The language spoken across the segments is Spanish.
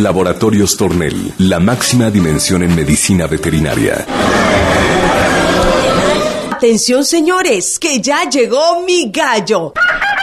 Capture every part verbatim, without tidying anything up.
Laboratorios Tornel, la máxima dimensión en medicina veterinaria. Atención, señores, que ya llegó mi gallo.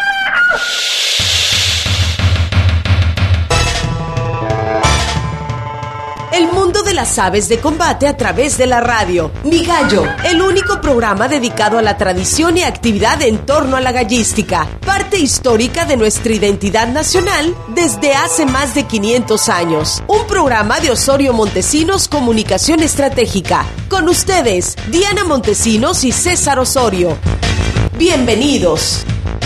El mundo de las aves de combate a través de la radio. Mi Gallo, el único programa dedicado a la tradición y actividad en torno a la gallística, parte histórica de nuestra identidad nacional desde hace más de quinientos años. Un programa de Osorio Montesinos Comunicación Estratégica. Con ustedes, Diana Montesinos y César Osorio. Bienvenidos.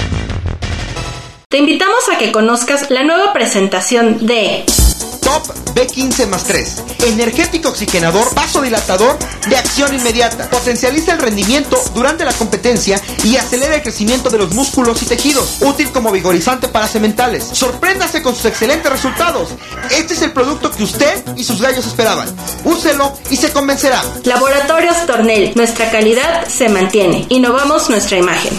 Te invitamos a que conozcas la nueva presentación de Top B quince más tres, energético oxigenador vasodilatador de acción inmediata. Potencializa el rendimiento durante la competencia y acelera el crecimiento de los músculos y tejidos. Útil como vigorizante para sementales. Sorpréndase con sus excelentes resultados. Este es el producto que usted y sus gallos esperaban. Úselo y se convencerá. Laboratorios Tornel, nuestra calidad se mantiene. Innovamos nuestra imagen.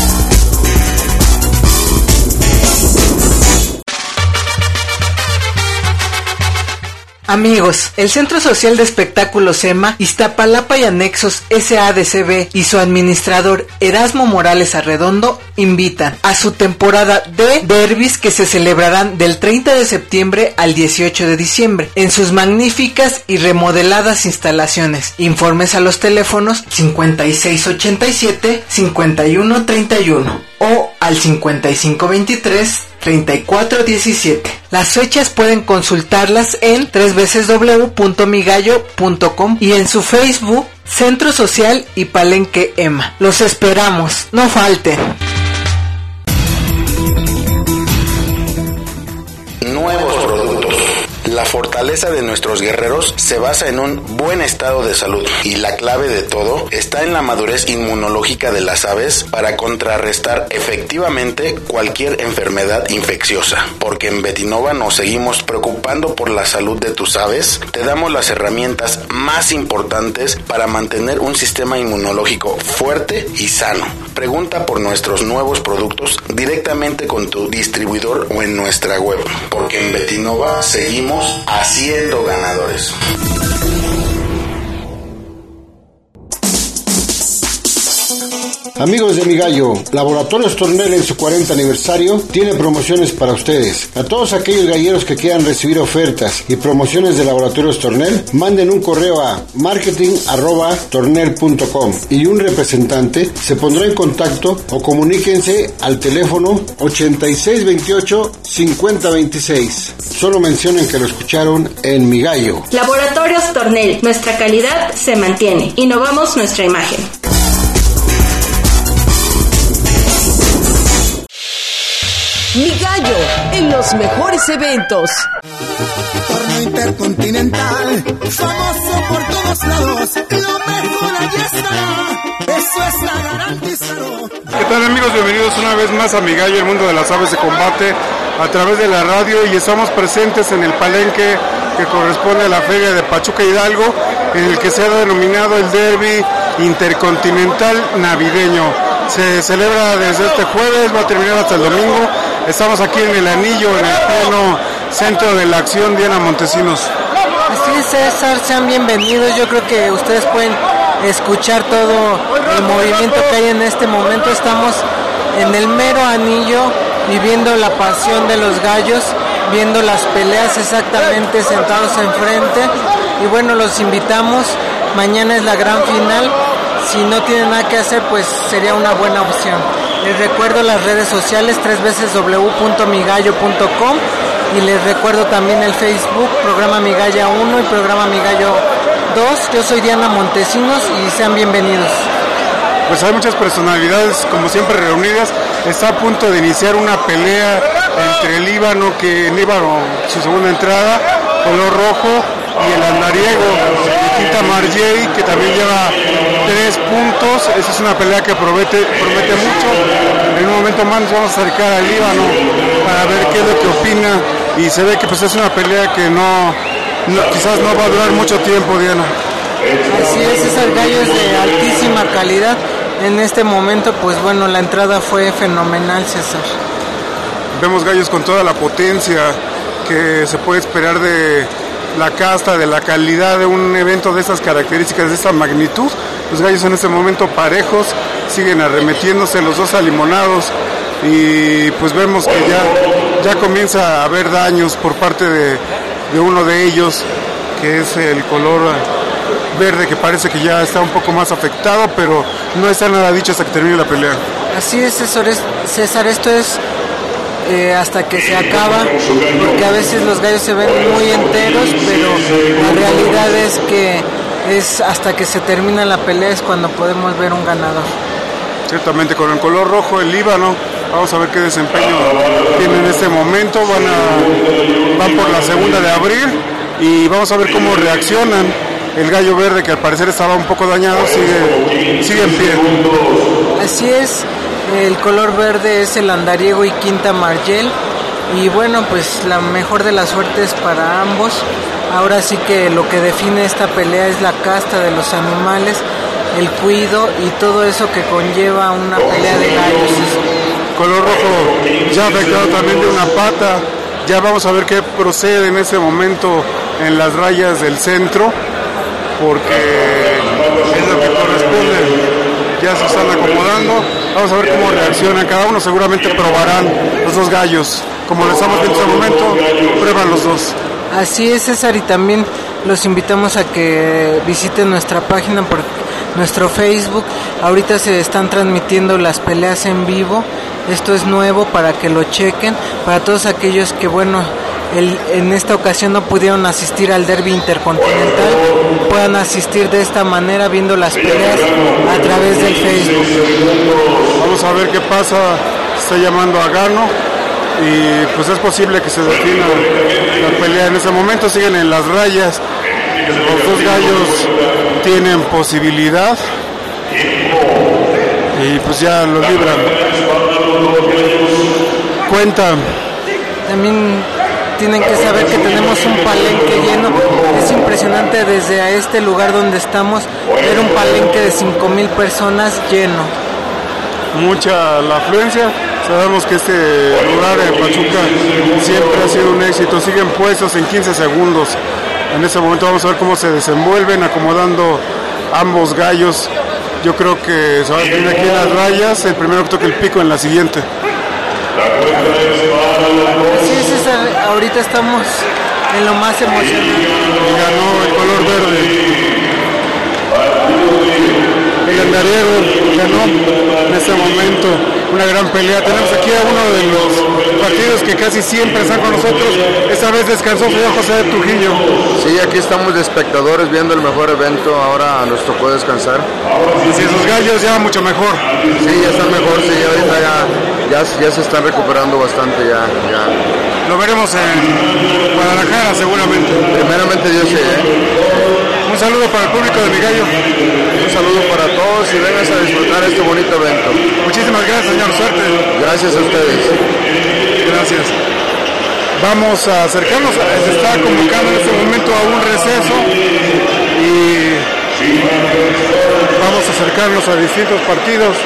Amigos, el Centro Social de Espectáculos EMA, Iztapalapa y Anexos S A D C B y su administrador Erasmo Morales Arredondo invitan a su temporada de derbis que se celebrarán del treinta de septiembre al dieciocho de diciembre en sus magníficas y remodeladas instalaciones. Informes a los teléfonos cincuenta y seis ochenta y siete, cincuenta y uno treinta y uno o al cincuenta y cinco veintitrés, treinta y cuatro diecisiete. Las fechas pueden consultarlas en doble u doble u doble u punto mi gallo punto com y en su Facebook Centro Social y Palenque EMA. Los esperamos, no falten. Nuevos productos. La fortaleza de nuestros guerreros se basa en un buen estado de salud y la clave de todo está en la madurez inmunológica de las aves para contrarrestar efectivamente cualquier enfermedad infecciosa. Porque en Betinova nos seguimos preocupando por la salud de tus aves, te damos las herramientas más importantes para mantener un sistema inmunológico fuerte y sano. Pregunta por nuestros nuevos productos directamente con tu distribuidor o en nuestra web, porque en Betinova seguimos haciendo ganadores. Amigos de Mi Gallo, Laboratorios Tornel en su cuarenta aniversario tiene promociones para ustedes. A todos aquellos galleros que quieran recibir ofertas y promociones de Laboratorios Tornel, manden un correo a marketing arroba tornel punto com y un representante se pondrá en contacto o comuníquense al teléfono ochenta y seis veintiocho cincuenta veintiséis. Solo mencionen que lo escucharon en Mi Gallo. Laboratorios Tornel, nuestra calidad se mantiene. Innovamos nuestra imagen. Mi Gallo, en los mejores eventos. Torneo Intercontinental, famoso por todos lados, lo mejor allí estará, eso está garantizado. ¿Qué tal, amigos? Bienvenidos una vez más a Mi Gallo, el mundo de las aves de combate, a través de la radio, y estamos presentes en el palenque que corresponde a la Feria de Pachuca Hidalgo, en el que se ha denominado el Derby Intercontinental Navideño. Se celebra desde este jueves, va a terminar hasta el domingo. Estamos aquí en el Anillo, en el pleno centro de la acción. Diana Montesinos. Así es, César, sean bienvenidos. Yo creo que ustedes pueden escuchar todo el movimiento que hay en este momento. Estamos en el mero Anillo, viviendo la pasión de los gallos, viendo las peleas exactamente sentados enfrente. Y bueno, los invitamos. Mañana es la gran final. Si no tienen nada que hacer, pues sería una buena opción. Les recuerdo las redes sociales, tres veces doble u doble u punto mi gallo punto com, y les recuerdo también el Facebook, Programa Mi Gallo uno y Programa Mi Gallo dos. Yo soy Diana Montesinos y sean bienvenidos. Pues hay muchas personalidades, como siempre, reunidas. Está a punto de iniciar una pelea entre el Líbano, que en Líbano, su segunda entrada, color rojo, y el andariego, Nikita Marjei, que también lleva tres puntos. Esa es una pelea que promete, promete mucho. En un momento más nos vamos a acercar al Líbano para ver qué es lo que opina, y se ve que pues es una pelea que no, no quizás no va a durar mucho tiempo, Diana. Así es, esas gallos de altísima calidad. En este momento, pues bueno, la entrada fue fenomenal, César. Vemos gallos con toda la potencia que se puede esperar de la casta, de la calidad de un evento de estas características, de esta magnitud. Los gallos en este momento parejos, siguen arremetiéndose los dos alimonados y pues vemos que ya, ya comienza a haber daños por parte de, de uno de ellos, que es el color verde, que parece que ya está un poco más afectado, pero no está nada dicho hasta que termine la pelea. Así es, César, esto es eh, hasta que se acaba, porque a veces los gallos se ven muy enteros, pero la realidad es que es hasta que se termina la pelea es cuando podemos ver un ganador. Ciertamente, con el color rojo, el Líbano, vamos a ver qué desempeño tiene en este momento. Van, a, van por la segunda de abril y vamos a ver cómo reaccionan. El gallo verde, que al parecer estaba un poco dañado, sigue, sigue en pie. Así es, el color verde es el andariego y quinta Margel. Y bueno, pues la mejor de las suertes para ambos. Ahora sí que lo que define esta pelea es la casta de los animales, el cuido y todo eso que conlleva una pelea de gallos. Color rojo ya afectado también de una pata. Ya vamos a ver qué procede en ese momento en las rayas del centro, porque es lo que corresponde. Ya se están acomodando. Vamos a ver cómo reaccionan. Cada uno seguramente probarán los dos gallos. Como lo estamos viendo en este momento, prueban los dos. Así es, César, y también los invitamos a que visiten nuestra página por nuestro Facebook. Ahorita se están transmitiendo las peleas en vivo. Esto es nuevo para que lo chequen. Para todos aquellos que, bueno, el, en esta ocasión no pudieron asistir al derbi intercontinental, puedan asistir de esta manera viendo las peleas a través del Facebook. Vamos a ver qué pasa. Está llamando a Gano y pues es posible que se defina la pelea en ese momento. Siguen en las rayas, los dos gallos tienen posibilidad y pues ya lo libran. Cuenta. También tienen que saber que tenemos un palenque lleno. Es impresionante desde a este lugar donde estamos ver un palenque de cinco mil personas lleno. Mucha la afluencia. Sabemos que este lugar en Pachuca siempre ha sido un éxito. Siguen puestos en quince segundos. En este momento vamos a ver cómo se desenvuelven acomodando ambos gallos. Yo creo que se va a definir aquí en las rayas. El primero que toque el pico en la siguiente. Sí, César, ahorita estamos en lo más emocionante. Ganó el color verde. El andariego ganó en este momento una gran pelea. Tenemos aquí a uno de los partidos que casi siempre están con nosotros. Esta vez descansó señor José de Trujillo. Sí, aquí estamos de espectadores viendo el mejor evento. Ahora nos tocó descansar. Y si sus gallos ya mucho mejor. Sí, ya están mejor. Sí, ahorita ya, ya, ya se están recuperando bastante. Ya, ya. Lo veremos en Guadalajara seguramente. Primeramente Dios sí, ¿eh? Un saludo para el público de mi gallo. Un saludo para todos y vengan a disfrutar este bonito evento. Muchísimas gracias, señor. Suerte. Gracias a ustedes. Gracias. Vamos a acercarnos. Se está convocando en este momento a un receso y vamos a acercarnos a distintos partidos.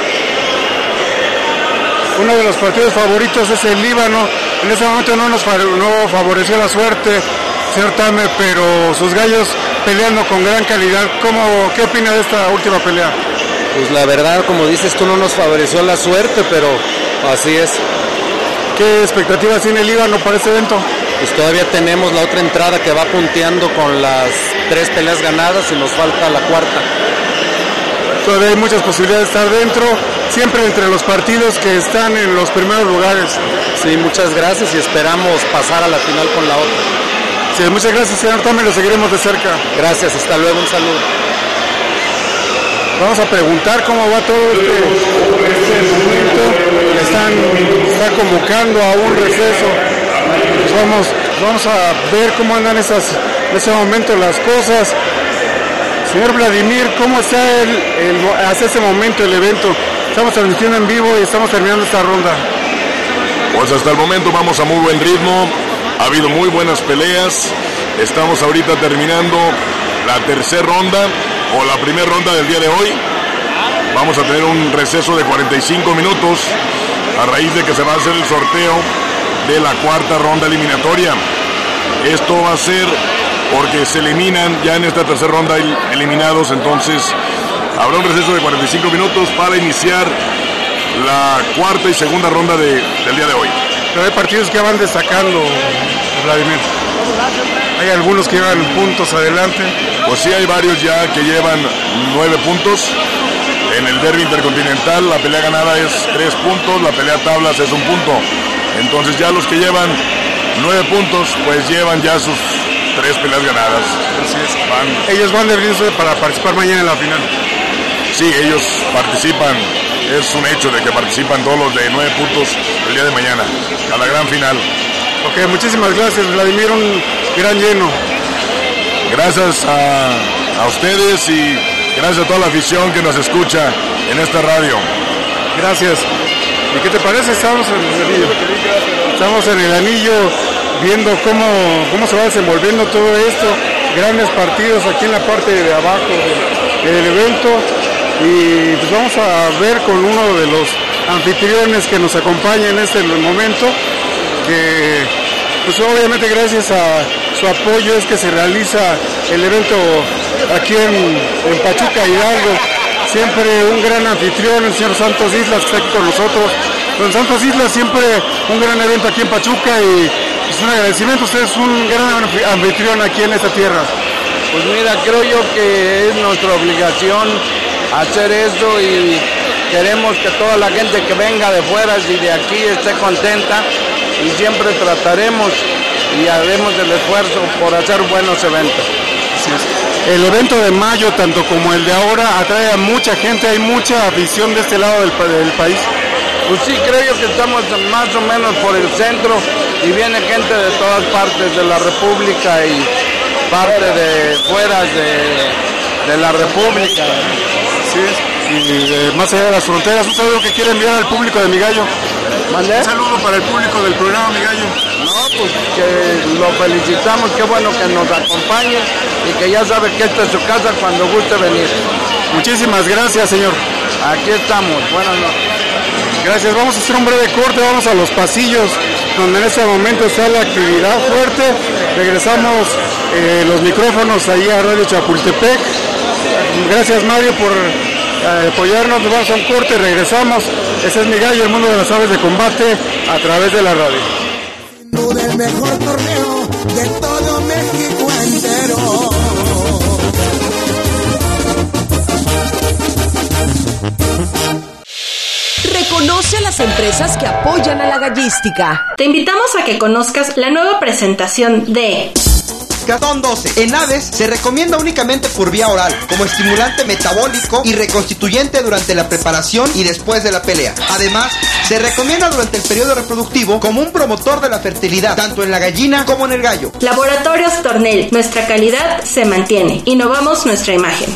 Uno de los partidos favoritos es el Líbano. En este momento no nos no favoreció la suerte, señor Tame, pero sus gallos peleando con gran calidad. ¿Cómo, ¿Qué opina de esta última pelea? Pues la verdad, como dices tú, no nos favoreció la suerte, pero así es. ¿Qué expectativas tiene el Líbano para este evento? Pues todavía tenemos la otra entrada que va punteando con las tres peleas ganadas y nos falta la cuarta. Todavía hay muchas posibilidades de estar dentro, siempre entre los partidos que están en los primeros lugares. Sí, muchas gracias y esperamos pasar a la final con la otra. Sí, muchas gracias, señor Tame, lo seguiremos de cerca. Gracias, hasta luego, un saludo. Vamos a preguntar cómo va todo este, este momento. Están, están convocando a un receso. Pues vamos, vamos a ver cómo andan esas, en ese momento las cosas. Señor Vladimir, ¿cómo está el, el, hasta este momento el evento? Estamos transmitiendo en vivo y estamos terminando esta ronda. Pues hasta el momento vamos a muy buen ritmo. Ha habido muy buenas peleas. Estamos ahorita terminando la tercera ronda o la primera ronda del día de hoy. Vamos a tener un receso de cuarenta y cinco minutos a raíz de que se va a hacer el sorteo de la cuarta ronda eliminatoria. Esto va a ser porque se eliminan ya en esta tercera ronda eliminados, entonces habrá un receso de cuarenta y cinco minutos para iniciar la cuarta y segunda ronda de, del día de hoy. Pero hay partidos que van destacando, Vladimir. Hay algunos que llevan puntos adelante. Pues sí, hay varios ya que llevan nueve puntos. En el derbi intercontinental la pelea ganada es tres puntos, la pelea tablas es un punto. Entonces ya los que llevan nueve puntos, pues llevan ya sus tres peleas ganadas. Así es. Van. Ellos van de brinco para participar mañana en la final. Sí, ellos participan. Es un hecho de que participan todos los de nueve puntos el día de mañana, a la gran final. Ok, muchísimas gracias, Vladimir, un gran lleno. Gracias a, a ustedes y gracias a toda la afición que nos escucha en esta radio. Gracias. ¿Y qué te parece? Estamos en el anillo. Estamos en el anillo viendo cómo, cómo se va desenvolviendo todo esto. Grandes partidos aquí en la parte de abajo del, del evento. Y pues vamos a ver con uno de los anfitriones que nos acompaña en este momento, que pues obviamente gracias a su apoyo es que se realiza el evento aquí en, en Pachuca, Hidalgo. Siempre un gran anfitrión, el señor Santos Islas, que está aquí con nosotros. Don Santos Islas, siempre un gran evento aquí en Pachuca y es un agradecimiento. Usted es un gran anfitrión aquí en esta tierra. Pues mira, creo yo que es nuestra obligación hacer esto y queremos que toda la gente que venga de fuera y de aquí esté contenta y siempre trataremos y haremos el esfuerzo por hacer buenos eventos. Así es. El evento de mayo, tanto como el de ahora, atrae a mucha gente, hay mucha afición de este lado del, del país. Pues sí, creo yo que estamos más o menos por el centro y viene gente de todas partes de la República y parte de fuera de, de la República. Así es. Y de más allá de las fronteras, un saludo que quiere enviar al público de Mi Gallo. ¿Mandé? Un saludo para el público del programa Mi Gallo. No, pues que lo felicitamos, qué bueno que nos acompañe y que ya sabe que esta es su casa cuando guste venir. Muchísimas gracias, señor. Aquí estamos, buenas noches. Gracias, vamos a hacer un breve corte, vamos a los pasillos donde en este momento está la actividad fuerte. Regresamos eh, los micrófonos ahí a Radio Chapultepec. Gracias, Mario, por eh, apoyarnos. Nos vamos a un corte y regresamos. Ese es Mi Gallo, el mundo de las aves de combate a través de la radio. Del mejor torneo de todo México entero. Reconoce a las empresas que apoyan a la gallística. Te invitamos a que conozcas la nueva presentación de Catón doce. En aves se recomienda únicamente por vía oral, como estimulante metabólico y reconstituyente durante la preparación y después de la pelea. Además, se recomienda durante el periodo reproductivo como un promotor de la fertilidad, tanto en la gallina como en el gallo. Laboratorios Tornel, nuestra calidad se mantiene. Innovamos nuestra imagen.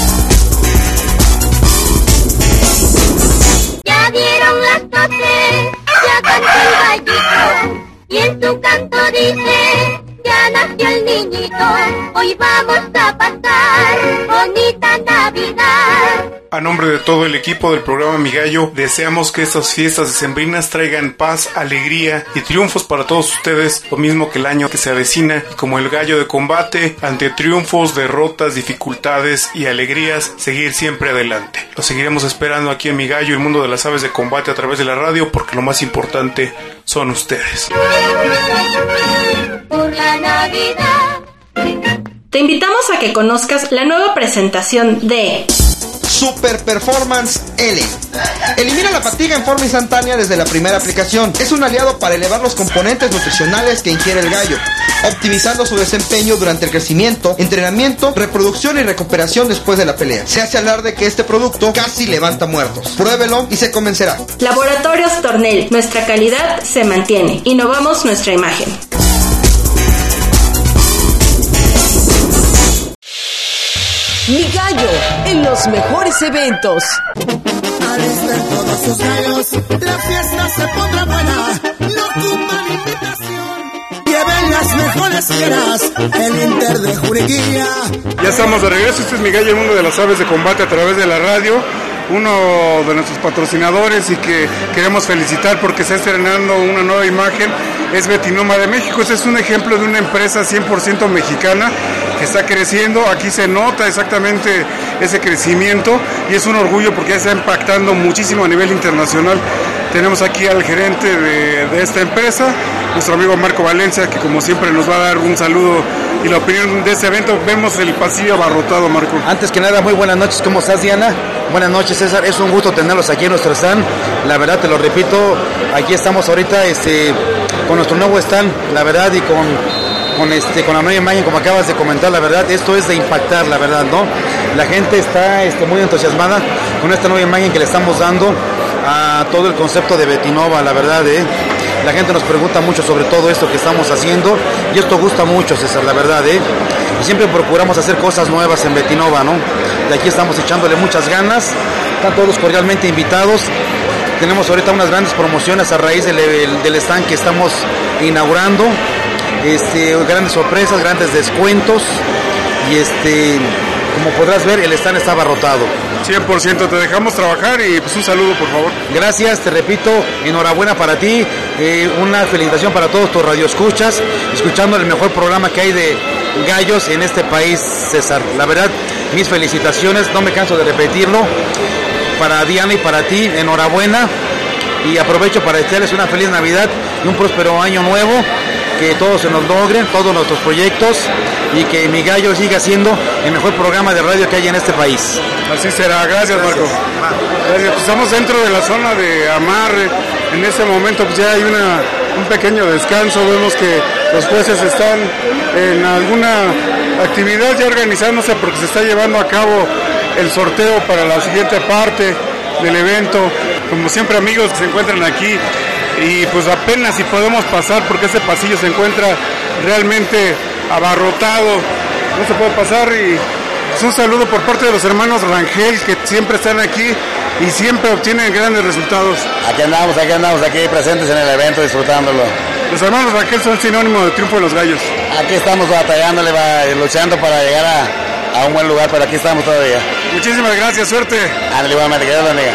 Ya dieron las doce, ya cantó el gallito, y en su canto dice: ya nació el niñito, hoy vamos a pasar bonita Navidad. A nombre de todo el equipo del programa Mi Gallo, deseamos que estas fiestas decembrinas traigan paz, alegría y triunfos para todos ustedes, lo mismo que el año que se avecina, y como el gallo de combate, ante triunfos, derrotas, dificultades y alegrías, seguir siempre adelante. Lo seguiremos esperando aquí en Mi Gallo, el mundo de las aves de combate a través de la radio, porque lo más importante son ustedes. Por la Navidad. Te invitamos a que conozcas la nueva presentación de Super Performance L. Elimina la fatiga en forma instantánea desde la primera aplicación. Es un aliado para elevar los componentes nutricionales que ingiere el gallo, optimizando su desempeño durante el crecimiento, entrenamiento, reproducción y recuperación después de la pelea. Se hace hablar de que este producto casi levanta muertos. Pruébelo y se convencerá. Laboratorios Tornel, nuestra calidad se mantiene. Innovamos nuestra imagen. Mi Gallo, en los mejores eventos. Alisten todos sus gallos, la fiesta se pondrá buena, no ocupan invitación. Lleven las mejores fieras, el Inter de Juriquilla. Ya estamos de regreso, este es Mi Gallo, el mundo de las aves de combate a través de la radio. uno de nuestros patrocinadores y que queremos felicitar porque está estrenando una nueva imagen, es Betinoma de México. Este es un ejemplo de una empresa cien por ciento mexicana que está creciendo. Aquí se nota exactamente ese crecimiento y es un orgullo porque ya está impactando muchísimo a nivel internacional. Tenemos aquí al gerente de, de esta empresa, nuestro amigo Marco Valencia, que como siempre nos va a dar un saludo y la opinión de este evento. Vemos el pasillo abarrotado, Marco. Antes que nada, muy buenas noches. ¿Cómo estás, Diana? Buenas noches, César. Es un gusto tenerlos aquí en nuestro stand. La verdad, te lo repito, aquí estamos ahorita este, con nuestro nuevo stand, la verdad, y con, con, este, con la nueva imagen, como acabas de comentar. La verdad, esto es de impactar, la verdad, ¿no? La gente está este, muy entusiasmada con esta nueva imagen que le estamos dando a todo el concepto de Betinoma, la verdad, ¿eh? La gente nos pregunta mucho sobre todo esto que estamos haciendo y esto gusta mucho, César, la verdad, ¿eh? Y siempre procuramos hacer cosas nuevas en Betinoma, ¿no? De aquí estamos echándole muchas ganas, están todos cordialmente invitados. Tenemos ahorita unas grandes promociones a raíz del, del stand que estamos inaugurando, este, grandes sorpresas, grandes descuentos y este... como podrás ver, el stand está abarrotado. cien por ciento, te dejamos trabajar y pues un saludo, por favor. Gracias, te repito, enhorabuena para ti, eh, una felicitación para todos tus radioescuchas, escuchando el mejor programa que hay de gallos en este país, César. La verdad, mis felicitaciones, no me canso de repetirlo, para Diana y para ti, enhorabuena, y aprovecho para desearles una feliz Navidad y un próspero año nuevo, que todo se nos logre, todos nuestros proyectos, y que Mi Gallo siga siendo el mejor programa de radio que hay en este país. Así será, gracias, gracias. Marco. Gracias. Pues estamos dentro de la zona de amarre, en este momento pues ya hay una, un pequeño descanso, vemos que los jueces están en alguna actividad ya organizándose porque se está llevando a cabo el sorteo para la siguiente parte del evento. Como siempre, amigos que se encuentran aquí, y pues apenas si podemos pasar porque este pasillo se encuentra realmente abarrotado, no se puede pasar. Y pues un saludo por parte de los hermanos Rangel, que siempre están aquí y siempre obtienen grandes resultados. Aquí andamos, aquí andamos, aquí presentes en el evento, disfrutándolo. Los hermanos Rangel son sinónimo de triunfo de los gallos. Aquí estamos batallándole, va, luchando para llegar a, a un buen lugar, pero aquí estamos todavía. Muchísimas gracias, suerte. Ándale, igualmente, que Dios bendiga.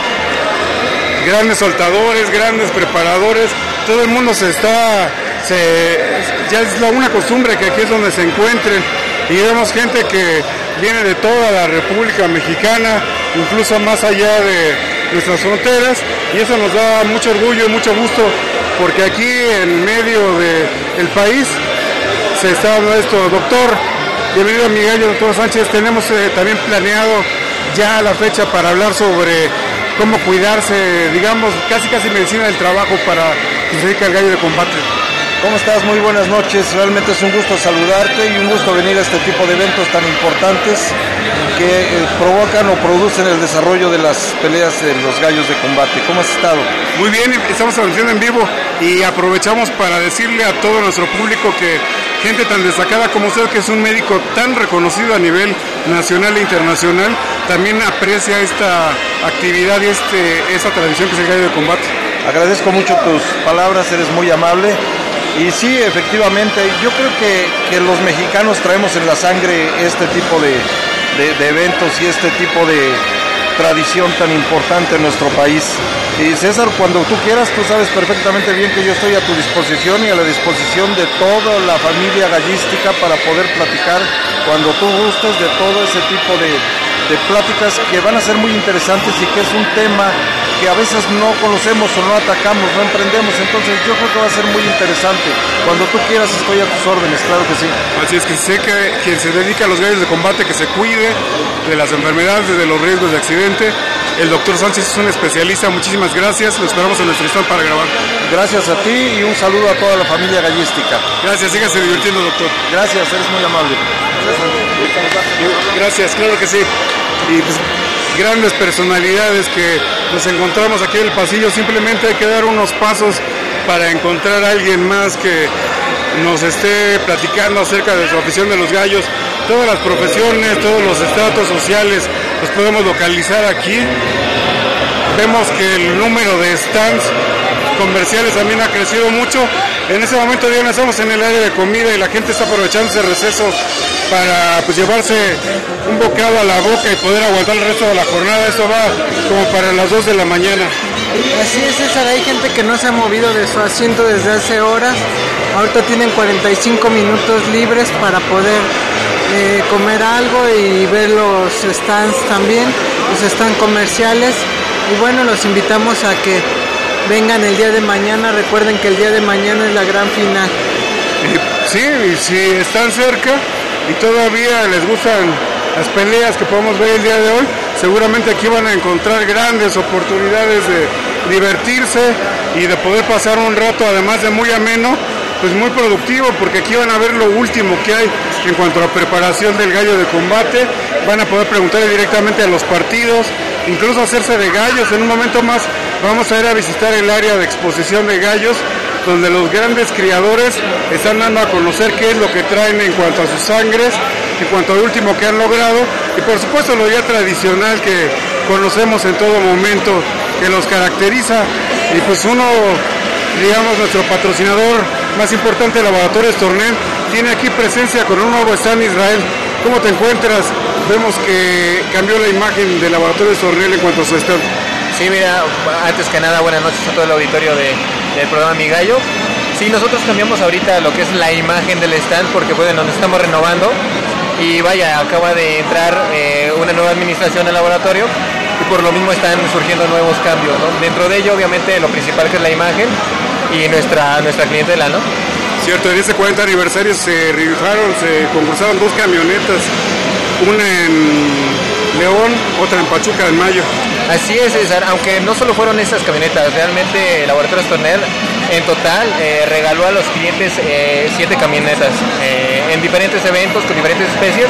Grandes soltadores, grandes preparadores, todo el mundo se está, se, ya es la, una costumbre que aquí es donde se encuentren, y vemos gente que viene de toda la República Mexicana, incluso más allá de nuestras fronteras, y eso nos da mucho orgullo y mucho gusto, porque aquí en medio del país se está dando esto. Doctor, bienvenido a Mi Gallo, doctor Sánchez. Tenemos eh, también planeado ya la fecha para hablar sobre cómo cuidarse, digamos, casi casi medicina del trabajo para que se dedique al gallo de combate. ¿Cómo estás? Muy buenas noches. Realmente es un gusto saludarte y un gusto venir a este tipo de eventos tan importantes que eh, provocan o producen el desarrollo de las peleas de los gallos de combate. ¿Cómo has estado? Muy bien, estamos transmitiendo en vivo y aprovechamos para decirle a todo nuestro público que gente tan destacada como usted, que es un médico tan reconocido a nivel nacional e internacional, también aprecia esta actividad y este, esta tradición que es el gallo de combate. Agradezco mucho tus palabras, eres muy amable. Y sí, efectivamente, yo creo que, que los mexicanos traemos en la sangre este tipo de, de, de eventos y este tipo de tradición tan importante en nuestro país. Y César, cuando tú quieras, tú sabes perfectamente bien que yo estoy a tu disposición y a la disposición de toda la familia gallística para poder platicar cuando tú gustes de todo ese tipo de, de pláticas que van a ser muy interesantes y que es un tema que a veces no conocemos o no atacamos, no emprendemos. Entonces yo creo que va a ser muy interesante. Cuando tú quieras estoy a tus órdenes, claro que sí. Así es que sé que quien se dedica a los gallos de combate, que se cuide de las enfermedades, de los riesgos de accidente. El doctor Sánchez es un especialista. Muchísimas gracias, lo esperamos en nuestro stand para grabar. Gracias a ti y un saludo a toda la familia gallística. Gracias, sígase divirtiendo, doctor. Gracias, eres muy amable. Gracias, claro que sí. Y pues, grandes personalidades que nos encontramos aquí en el pasillo. Simplemente hay que dar unos pasos para encontrar a alguien más que nos esté platicando acerca de su afición de los gallos. Todas las profesiones, todos los estratos sociales los podemos localizar aquí. Vemos que el número de stands comerciales también ha crecido mucho. En ese momento ya estamos en el área de comida y la gente está aprovechando ese receso para pues llevarse un bocado a la boca y poder aguantar el resto de la jornada. Eso va como para las dos de la mañana. Así es, César, hay gente que no se ha movido de su asiento desde hace horas. Ahorita tienen cuarenta y cinco minutos libres para poder eh, comer algo y ver los stands también, los stands comerciales. Y bueno, los invitamos a que vengan el día de mañana. Recuerden que el día de mañana es la gran final. Sí, y si están cerca y todavía les gustan las peleas que podemos ver el día de hoy, seguramente aquí van a encontrar grandes oportunidades de divertirse y de poder pasar un rato, además de muy ameno, pues muy productivo, porque aquí van a ver lo último que hay en cuanto a la preparación del gallo de combate. Van a poder preguntarle directamente a los partidos, incluso hacerse de gallos. En un momento más vamos a ir a visitar el área de exposición de gallos, donde los grandes criadores están dando a conocer qué es lo que traen en cuanto a sus sangres, en cuanto al último que han logrado, y por supuesto lo ya tradicional que conocemos en todo momento, que los caracteriza. Y pues uno, digamos, nuestro patrocinador más importante, el Laboratorios Tornel, tiene aquí presencia con un nuevo stand Israel. ¿Cómo te encuentras? Vemos que cambió la imagen del Laboratorios Tornel en cuanto a su stand. Sí, mira, antes que nada, buenas noches a todo el auditorio de, del programa Mi Gallo. Sí, nosotros cambiamos ahorita lo que es la imagen del stand porque bueno, nos estamos renovando y vaya, acaba de entrar eh, una nueva administración al laboratorio y por lo mismo están surgiendo nuevos cambios, ¿no? Dentro de ello, obviamente, lo principal que es la imagen y nuestra, nuestra clientela, ¿no? Cierto, en ese cuarenta aniversario se rifaron, se concursaron dos camionetas, una en León, otra en Pachuca en mayo. Así es, César, aunque no solo fueron esas camionetas, realmente Laboratorios Tornel en total eh, regaló a los clientes eh, siete camionetas eh, en diferentes eventos con diferentes especies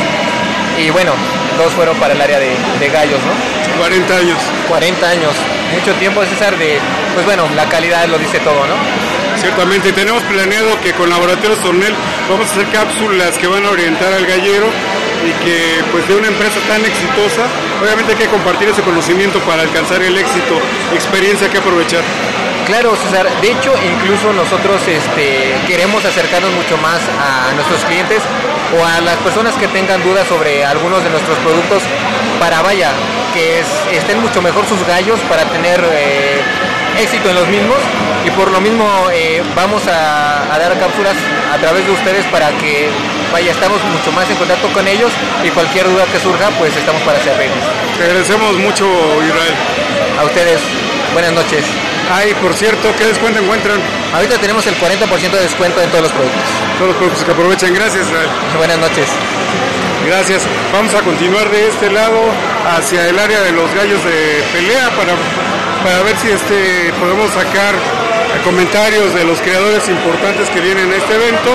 y bueno, dos fueron para el área de, de gallos, ¿no? cuarenta años. cuarenta años, mucho tiempo, César, de, pues bueno, la calidad lo dice todo, ¿no? Ciertamente, tenemos planeado que con Laboratorios Tornel vamos a hacer cápsulas que van a orientar al gallero y que pues de una empresa tan exitosa, obviamente hay que compartir ese conocimiento para alcanzar el éxito, experiencia que aprovechar. Claro, César, de hecho incluso nosotros este, queremos acercarnos mucho más a nuestros clientes o a las personas que tengan dudas sobre algunos de nuestros productos para, vaya, que es, estén mucho mejor sus gallos para tener eh, éxito en los mismos y por lo mismo eh, vamos a, a dar cápsulas a través de ustedes para que, vaya, estamos mucho más en contacto con ellos y cualquier duda que surja, pues estamos para servirles. Te agradecemos mucho, Israel. A ustedes, buenas noches. Ay, por cierto, ¿qué descuento encuentran? Ahorita tenemos el cuarenta por ciento de descuento en todos los productos. Todos los productos que aprovechen. Gracias, Israel. Buenas noches. Gracias. Vamos a continuar de este lado hacia el área de los gallos de pelea para, para ver si este podemos sacar comentarios de los creadores importantes que vienen a este evento,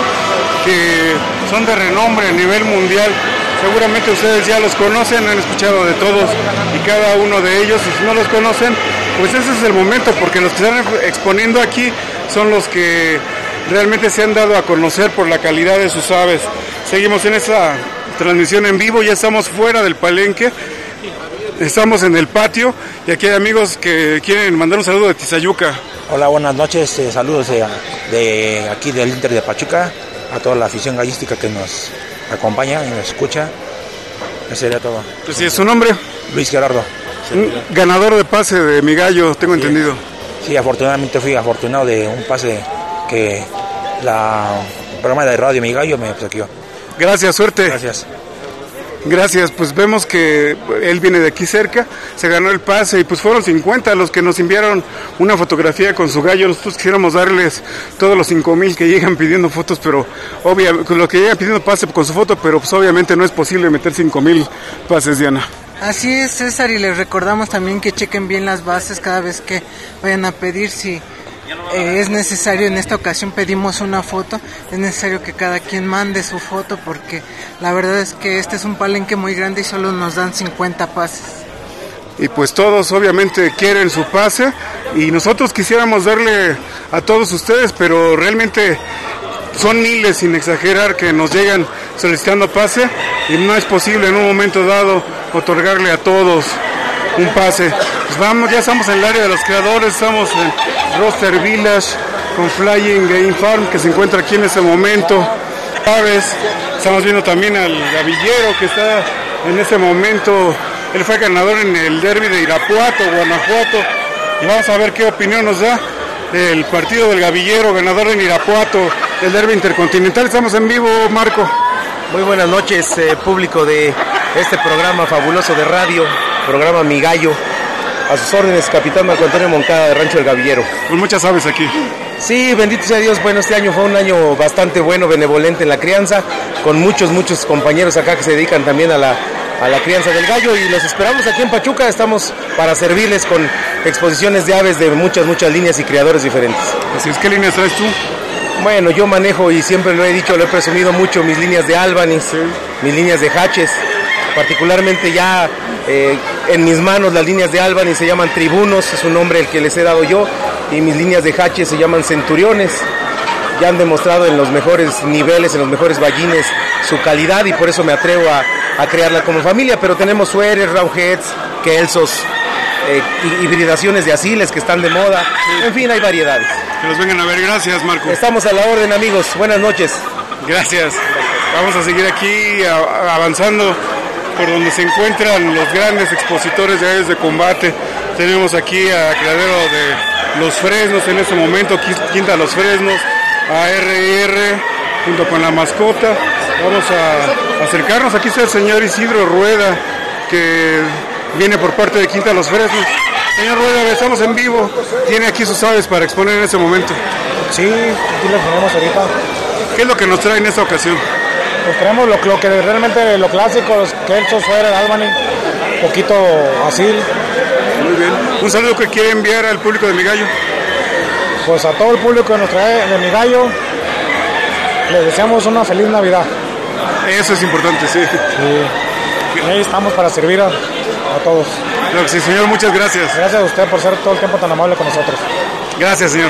que son de renombre a nivel mundial. Seguramente ustedes ya los conocen, han escuchado de todos y cada uno de ellos, y si no los conocen, pues ese es el momento, porque los que están exponiendo aquí son los que realmente se han dado a conocer por la calidad de sus aves. Seguimos en esa transmisión en vivo, ya estamos fuera del palenque, estamos en el patio y aquí hay amigos que quieren mandar un saludo de Tizayuca. Hola, buenas noches, eh, saludos de, de aquí del Inter de Pachuca, a toda la afición gallística que nos acompaña y nos escucha. Eso sería todo. Pues sí, ¿es su nombre? Luis Gerardo. Un ganador de pase de Mi Gallo, tengo sí. entendido. Sí, afortunadamente fui afortunado de un pase que la el programa de radio Mi Gallo me obsequió. Gracias, suerte. Gracias. Gracias, pues vemos que él viene de aquí cerca, se ganó el pase y pues fueron cincuenta los que nos enviaron una fotografía con su gallo. Nosotros quisiéramos darles todos los cinco mil que llegan pidiendo fotos, pero obviamente, los que llegan pidiendo pase con su foto, pero pues obviamente no es posible meter cinco mil pases, Diana. Así es, César, y les recordamos también que chequen bien las bases cada vez que vayan a pedir. Si eh, es necesario, en esta ocasión pedimos una foto, es necesario que cada quien mande su foto, porque la verdad es que este es un palenque muy grande y solo nos dan cincuenta pases. Y pues todos obviamente quieren su pase y nosotros quisiéramos darle a todos ustedes, pero realmente son miles, sin exagerar, que nos llegan solicitando pase y no es posible en un momento dado otorgarle a todos. un pase. Pues vamos, ya estamos en el área de los creadores, estamos en Roster Village con Flying Game Farm, que se encuentra aquí en este momento. ¿Sabes? Estamos viendo también al Gavillero, que está en este momento. Él fue ganador en el derby de Irapuato, Guanajuato. Y vamos a ver qué opinión nos da del partido del Gavillero, ganador en Irapuato, el derby intercontinental. Estamos en vivo, Marco. Muy buenas noches, eh, público de este programa fabuloso de radio, programa Mi Gallo. A sus órdenes, capitán Marco Antonio Moncada, de Rancho del Gavillero. Con muchas aves aquí. Sí, bendito sea Dios. Bueno, este año fue un año bastante bueno, benevolente en la crianza, con muchos, muchos compañeros acá que se dedican también a la, a la crianza del gallo, y los esperamos aquí en Pachuca. Estamos para servirles con exposiciones de aves de muchas, muchas líneas y criadores diferentes. Así es, ¿qué líneas traes tú? Bueno, yo manejo, y siempre lo he dicho, lo he presumido mucho, mis líneas de Albanis, sí. mis líneas de Hatches. Particularmente ya eh, en mis manos las líneas de Albany se llaman Tribunos, es un nombre el que les he dado yo, y mis líneas de Hatches se llaman Centuriones. Ya han demostrado en los mejores niveles, en los mejores ballines, su calidad, y por eso me atrevo a, a crearla como familia. Pero tenemos sueres, roundheads, kelsos, eh, hibridaciones de asiles que están de moda, en fin, hay variedades. Que los vengan a ver, gracias, Marco. Estamos a la orden, amigos, buenas noches. Gracias. Vamos a seguir aquí a, avanzando por donde se encuentran los grandes expositores de aves de combate. Tenemos aquí a Criadero de Los Fresnos en este momento, Quinta Los Fresnos, a R R junto con la mascota. Vamos a acercarnos, aquí está el señor Isidro Rueda, que viene por parte de Quinta Los Fresnos. Señor Rueda, estamos en vivo, tiene aquí sus aves para exponer en este momento. Sí, aquí las ponemos ahorita. ¿Qué es lo que nos trae en esta ocasión? Pues traemos lo, lo que realmente lo clásico, los kelsos, fuera, el Albany, un poquito asil. Muy bien. Un saludo que quiere enviar al público de Mi Gallo. Pues a todo el público de, nuestra, de Mi Gallo, les deseamos una feliz Navidad. Eso es importante, sí. Sí. Ahí estamos para servir a, a todos. Claro que sí, señor, muchas gracias. Gracias a usted por ser todo el tiempo tan amable con nosotros. Gracias, señor.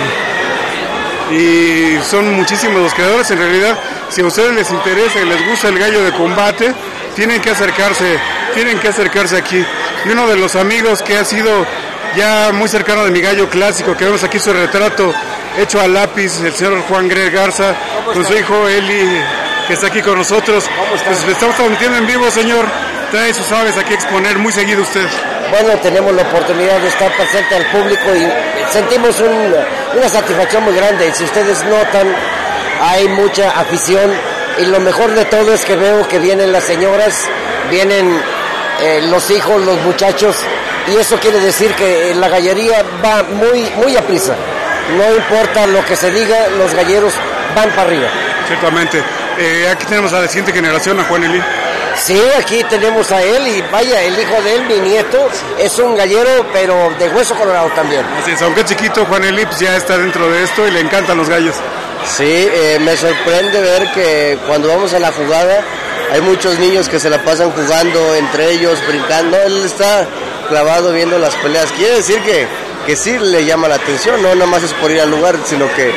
Y son muchísimos los creadores, en realidad, si a ustedes les interesa y les gusta el gallo de combate, tienen que acercarse, tienen que acercarse aquí. Y uno de los amigos que ha sido ya muy cercano de Mi Gallo clásico, que vemos aquí su retrato hecho a lápiz, el señor Juan Greg Garza, con su hijo Eli, que está aquí con nosotros. Pues le estamos transmitiendo en vivo, señor. Trae sus aves aquí a exponer muy seguido usted. Bueno, tenemos la oportunidad de estar presente al público y sentimos un, una satisfacción muy grande. Si ustedes notan, hay mucha afición, y lo mejor de todo es que veo que vienen las señoras, vienen eh, los hijos, los muchachos, y eso quiere decir que la gallería va muy, muy a prisa. No importa lo que se diga, los galleros van para arriba. Ciertamente. Eh, aquí tenemos a la siguiente generación, a Juan Eli. Sí, aquí tenemos a él, y vaya, el hijo de él, mi nieto, es un gallero, pero de hueso colorado también. Así es, aunque chiquito, Juan Eli pues ya está dentro de esto y le encantan los gallos. Sí, eh, me sorprende ver que cuando vamos a la jugada hay muchos niños que se la pasan jugando entre ellos, brincando. Él está clavado viendo las peleas. Quiere decir que, que sí le llama la atención, no nada más es por ir al lugar, sino que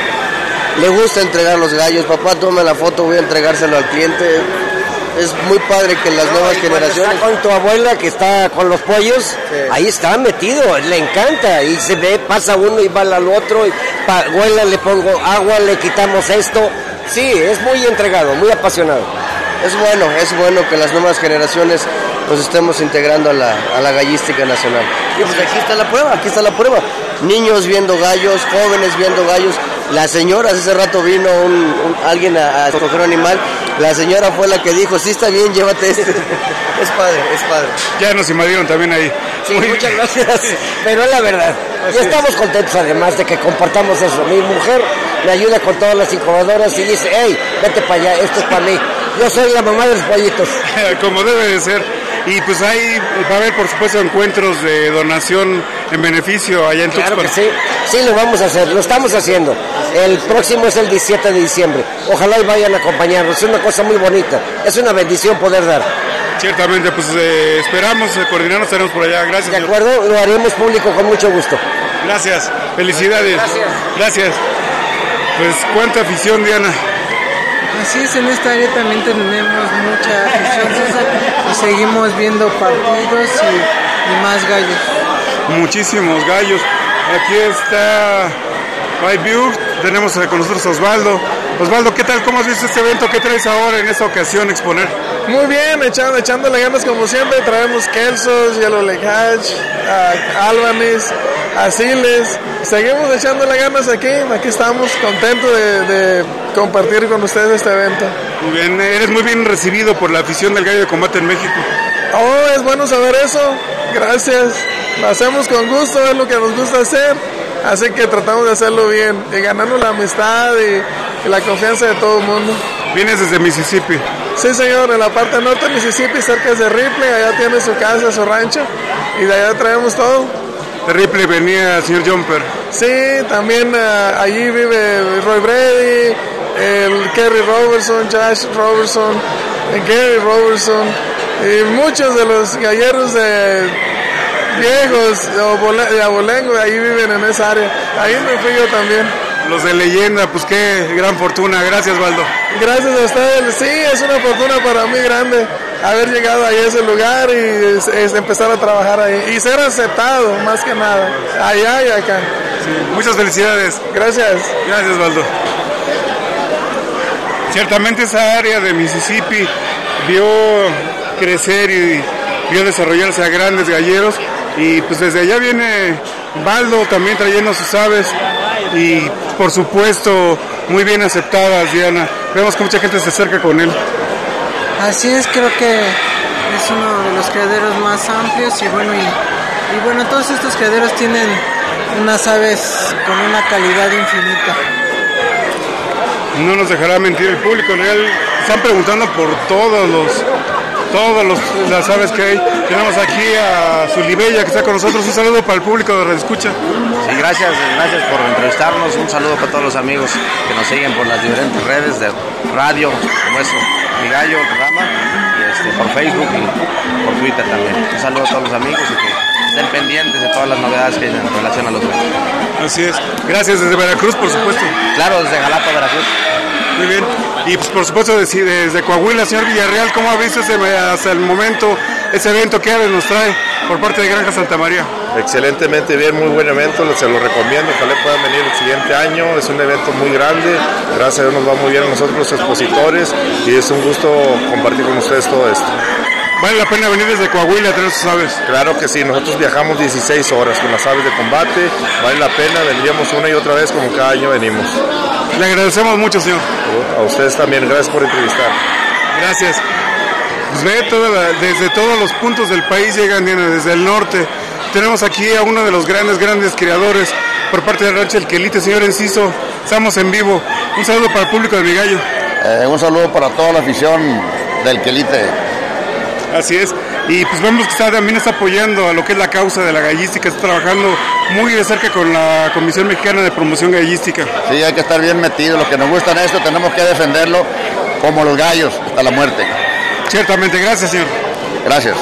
le gusta entregar los gallos. Papá, toma la foto, voy a entregárselo al cliente. Es muy padre que las no, nuevas generaciones... Está con tu abuela que está con los pollos, sí. Ahí está metido, le encanta, y se ve, pasa uno y va al otro, y pa, abuela, le pongo agua, le quitamos esto. Sí, es muy entregado, muy apasionado. Es bueno, es bueno que las nuevas generaciones nos estemos integrando a la, a la gallística nacional. Y pues aquí está la prueba, aquí está la prueba. Niños viendo gallos, jóvenes viendo gallos. Las señoras, hace rato vino un, un, alguien a, a escoger un animal. La señora fue la que dijo, sí, está bien, llévate este. Es padre, es padre. Ya nos invadieron también ahí. Sí, muy muchas gracias. Pero es la verdad. Y estamos contentos además de que compartamos eso. Mi mujer me ayuda con todas las incubadoras y dice, hey, vete para allá, esto es para mí. Yo soy la mamá de los pollitos. Como debe de ser. Y pues ahí va a haber, por supuesto, encuentros de donación en beneficio allá en Tuxpan. Claro que sí, sí lo vamos a hacer, lo estamos haciendo. El próximo es el diecisiete de diciembre. Ojalá y vayan a acompañarnos, es una cosa muy bonita. Es una bendición poder dar. Ciertamente, pues eh, esperamos eh, coordinarnos, estaremos por allá. Gracias. De acuerdo, señor. Lo haremos público con mucho gusto. Gracias, felicidades. Gracias. Gracias. Pues, ¿cuánta afición, Diana? Así es, en esta área también tenemos mucha afición, César, y seguimos viendo partidos y más gallos. Muchísimos gallos. Aquí está View. Tenemos con nosotros a Osvaldo. Osvaldo, ¿qué tal? ¿Cómo has visto este evento? ¿Qué traes ahora en esta ocasión a exponer? Muy bien, echando, echándole ganas como siempre. Traemos Kelsos, Yellow Lake Hatch, a Albanese, Asiles. Seguimos echándole ganas aquí. Aquí estamos contentos de, de compartir con ustedes este evento. Muy bien, eres muy bien recibido por la afición del gallo de combate en México. Oh, es bueno saber eso. Gracias. Lo hacemos con gusto, es lo que nos gusta hacer. Así que tratamos de hacerlo bien y ganarnos la amistad y, y la confianza de todo el mundo. ¿Vienes desde Mississippi? Sí, señor, en la parte norte de Mississippi, cerca de Ripley. Allá tiene su casa, su rancho, y de allá traemos todo. De Ripley venía el señor Jumper. Sí, también uh, allí vive Roy Brady, el Kerry Robertson, Josh Robertson, el Gary Robertson, y muchos de los galleros de viejos de abolengo ahí viven en esa área. Ahí me fui yo también. Los de leyenda, pues qué gran fortuna. Gracias, Valdo. Gracias a ustedes. Sí, es una fortuna para mí grande haber llegado ahí a ese lugar y es, es empezar a trabajar ahí y ser aceptado, más que nada, allá y acá. Sí, muchas felicidades. Gracias. Gracias, Valdo. Ciertamente esa área de Mississippi vio crecer y vio desarrollarse a grandes galleros, y pues desde allá viene Valdo también trayendo sus aves y por supuesto muy bien aceptadas, Diana. Vemos que mucha gente se acerca con él. Así es, creo que es uno de los criaderos más amplios y bueno, y, y bueno, todos estos criaderos tienen unas aves con una calidad infinita. No nos dejará mentir el público, en realidad están preguntando por todos los todas las aves que hay. Tenemos aquí a Zulibella que está con nosotros. Un saludo para el público de Radio Escucha. Sí, gracias, gracias por entrevistarnos. Un saludo para todos los amigos que nos siguen por las diferentes redes de radio, como es Mi Gallo, el programa, y este, por Facebook y por Twitter también. Un saludo a todos los amigos y que estén pendientes de todas las novedades que hay en relación a los gallos. Así es. Gracias desde Veracruz, por supuesto. Claro, desde Jalapa, Veracruz. Muy bien. Y pues por supuesto desde, desde Coahuila, señor Villarreal, ¿cómo ha visto ese, hasta el momento ese evento que aves nos trae por parte de Granja Santa María? Excelentemente bien, muy buen evento, se lo recomiendo, ojalá puedan venir el siguiente año. Es un evento muy grande, gracias a Dios nos va muy bien a nosotros los expositores y es un gusto compartir con ustedes todo esto. ¿Vale la pena venir desde Coahuila a tener sus aves? Claro que sí, nosotros viajamos dieciséis horas con las aves de combate, vale la pena, vendríamos una y otra vez como cada año venimos. Le agradecemos mucho, señor. A ustedes también, gracias por entrevistar. Gracias. Pues ve, toda la, desde todos los puntos del país llegan, desde el norte. Tenemos aquí a uno de los grandes, grandes criadores por parte del rancho El Quelite, señor Enciso. Estamos en vivo. Un saludo para el público de Mi Gallo. Eh, un saludo para toda la afición del Quelite. Así es, y pues vemos que está, también está apoyando a lo que es la causa de la gallística, está trabajando muy de cerca con la Comisión Mexicana de Promoción Gallística. Sí, hay que estar bien metidos, los que nos gustan esto tenemos que defenderlo como los gallos hasta la muerte. Ciertamente, gracias, señor. Gracias.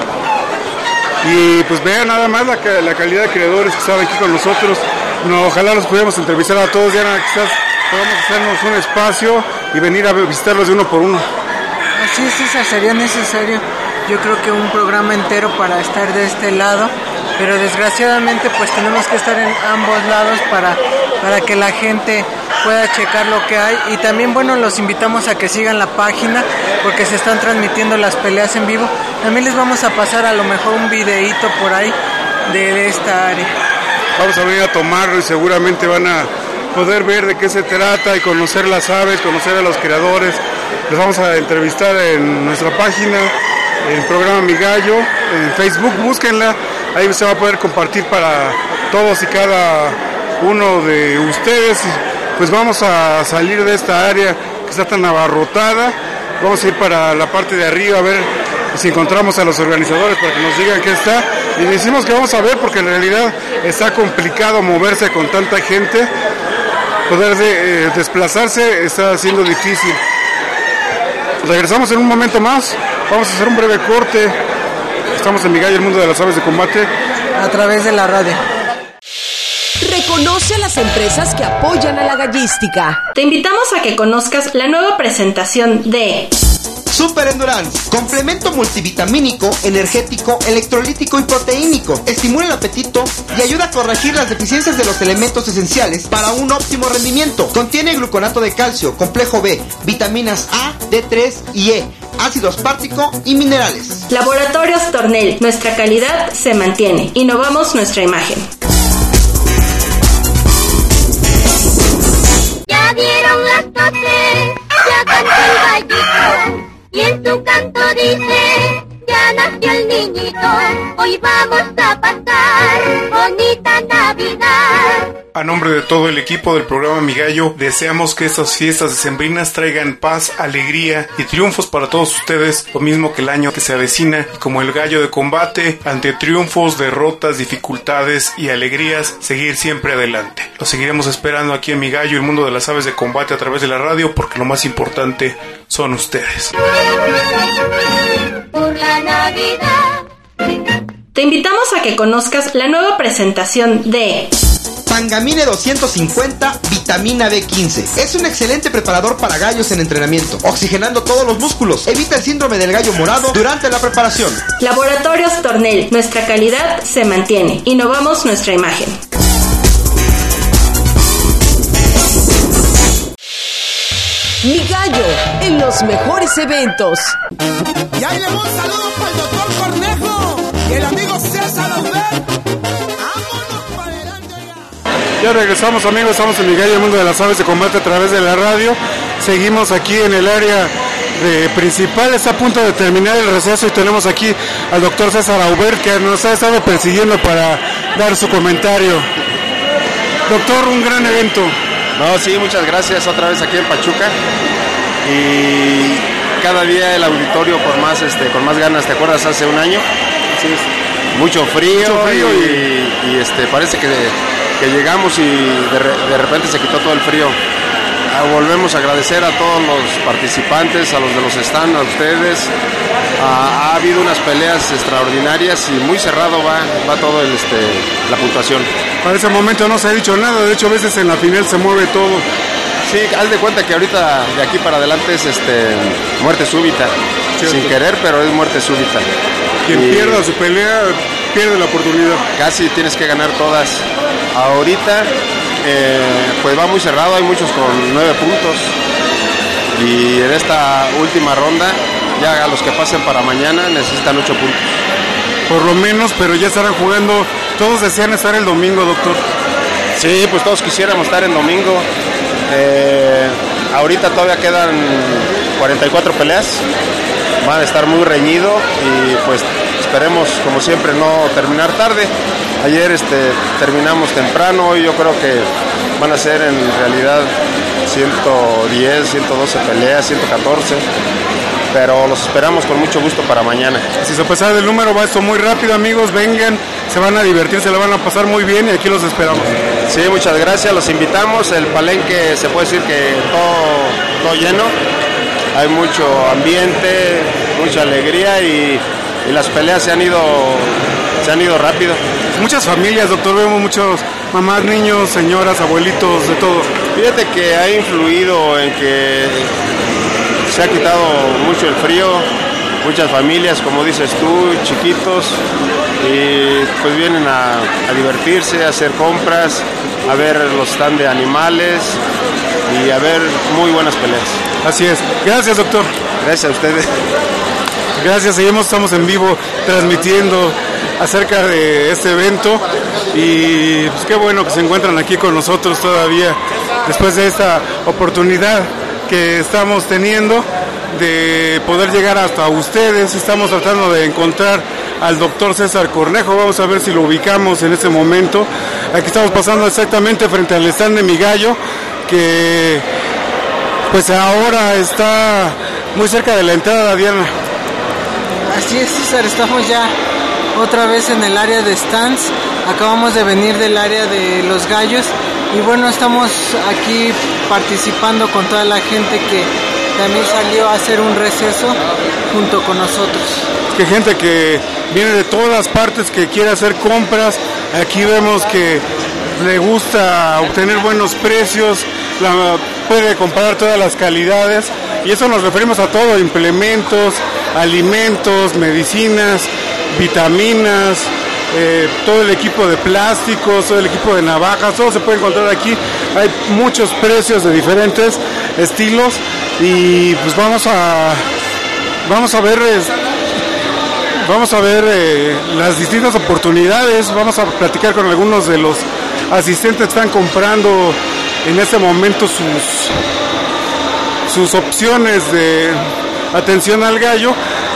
Y pues vean nada más la, la calidad de criadores que están aquí con nosotros. No, ojalá los pudiéramos entrevistar a todos, Diana, quizás podamos hacernos un espacio y venir a visitarlos de uno por uno. Así es, César, sería necesario, yo creo que un programa entero para estar de este lado, pero desgraciadamente pues tenemos que estar en ambos lados para, para que la gente pueda checar lo que hay, y también bueno, los invitamos a que sigan la página porque se están transmitiendo las peleas en vivo. También les vamos a pasar a lo mejor un videíto por ahí de esta área. Vamos a venir a tomarlo y seguramente van a poder ver de qué se trata y conocer las aves, conocer a los creadores. Les vamos a entrevistar en nuestra página, en el programa Mi Gallo, en Facebook, búsquenla, ahí se va a poder compartir para todos y cada uno de ustedes. Pues vamos a salir de esta área que está tan abarrotada, vamos a ir para la parte de arriba a ver si encontramos a los organizadores para que nos digan qué está, y decimos que vamos a ver porque en realidad está complicado moverse con tanta gente, poder de, eh, desplazarse está siendo difícil. Regresamos en un momento más, vamos a hacer un breve corte. Estamos en Mi Gallo, el mundo de las aves de combate, a través de la radio. Reconoce a las empresas que apoyan a la gallística. Te invitamos a que conozcas la nueva presentación de Super Endurance, complemento multivitamínico, energético, electrolítico y proteínico. Estimula el apetito y ayuda a corregir las deficiencias de los elementos esenciales para un óptimo rendimiento. Contiene gluconato de calcio, complejo B, vitaminas A, D tres y E, ácido aspartico y minerales. Laboratorios Tornel, nuestra calidad se mantiene. Innovamos nuestra imagen. Ya dieron las doce, ya cantó el gallito, y en su canto dice, ya nació el niñito, hoy vamos a pasar bonita Navidad. A nombre de todo el equipo del programa Mi Gallo, deseamos que estas fiestas decembrinas traigan paz, alegría y triunfos para todos ustedes, lo mismo que el año que se avecina, y como el gallo de combate, ante triunfos, derrotas, dificultades y alegrías, seguir siempre adelante. Los seguiremos esperando aquí en Mi Gallo, el mundo de las aves de combate a través de la radio, porque lo más importante son ustedes. Por la Navidad. Te invitamos a que conozcas la nueva presentación de Pangamine doscientos cincuenta, vitamina B quince. Es un excelente preparador para gallos en entrenamiento, oxigenando todos los músculos. Evita el síndrome del gallo morado durante la preparación. Laboratorios Tornel, nuestra calidad se mantiene. Innovamos nuestra imagen. Mi Gallo, en los mejores eventos. Y ahí le voy un saludo para el doctor Cornejo y el amigo César Albert. Ya regresamos, amigos, estamos en Mi Gallo, el mundo de las aves de combate a través de la radio. Seguimos aquí en el área de principal, está a punto de terminar el receso y tenemos aquí al doctor César Aubert, que nos ha estado persiguiendo para dar su comentario. Doctor, un gran evento. No, sí, muchas gracias otra vez aquí en Pachuca. Y cada día el auditorio con más, este, con más ganas. ¿Te acuerdas hace un año? Sí, sí. Mucho frío, Mucho frío y, y... y este, parece que, que llegamos y de, re, de repente se quitó todo el frío. Ah, volvemos a agradecer a todos los participantes, a los de los stands, a ustedes. Ah, ha habido unas peleas extraordinarias y muy cerrado va, va todo el, este, la puntuación. Para ese momento no se ha dicho nada, de hecho a veces en la final se mueve todo. Sí, haz de cuenta que ahorita de aquí para adelante es este, muerte súbita. Cierto. Sin querer, pero es muerte súbita. Quien y pierda su pelea pierde la oportunidad. Casi tienes que ganar todas. Ahorita eh, pues va muy cerrado, hay muchos con nueve puntos. Y en esta última ronda, ya a los que pasen para mañana necesitan ocho puntos. Por lo menos, pero ya estarán jugando. Todos desean estar el domingo, doctor. Sí, pues todos quisiéramos estar el domingo. Eh, ahorita todavía quedan cuarenta y cuatro peleas. Van a estar muy reñido y pues esperemos, como siempre, no terminar tarde. Ayer este, terminamos temprano y yo creo que van a ser en realidad ciento diez, ciento doce peleas, ciento catorce. Pero los esperamos con mucho gusto para mañana. Si se pasa del número, va esto muy rápido, amigos. Vengan, se van a divertir, se la van a pasar muy bien y aquí los esperamos. Sí, muchas gracias, los invitamos. El palenque se puede decir que todo, todo lleno. Hay mucho ambiente, mucha alegría y, y las peleas se han ido, se han ido rápido. Muchas familias, doctor, vemos muchos mamás, niños, señoras, abuelitos, de todo. Fíjate que ha influido en que se ha quitado mucho el frío, muchas familias, como dices tú, chiquitos, y pues vienen a, a divertirse, a hacer compras, a ver los stands de animales y a ver muy buenas peleas. Así es. Gracias, doctor. Gracias a ustedes. Gracias, seguimos, estamos en vivo transmitiendo acerca de este evento y pues qué bueno que se encuentran aquí con nosotros todavía después de esta oportunidad que estamos teniendo de poder llegar hasta ustedes. Estamos tratando de encontrar al doctor César Cornejo, vamos a ver si lo ubicamos en este momento. Aquí estamos pasando exactamente frente al stand de Mi Gallo, que pues ahora está muy cerca de la entrada, Diana. Así es, César, estamos ya otra vez en el área de stands, acabamos de venir del área de los gallos y bueno, estamos aquí participando con toda la gente que también salió a hacer un receso junto con nosotros. Es que gente que viene de todas partes, que quiere hacer compras, aquí vemos que le gusta obtener buenos precios, la puede comprar todas las calidades, y eso nos referimos a todo: implementos, alimentos, medicinas, vitaminas, eh, todo el equipo de plásticos, todo el equipo de navajas, todo se puede encontrar aquí. Hay muchos precios de diferentes estilos, y pues vamos a vamos a ver eh, vamos a ver eh, las distintas oportunidades. Vamos a platicar con algunos de los asistentes que están comprando en este momento sus sus opciones de atención al gallo,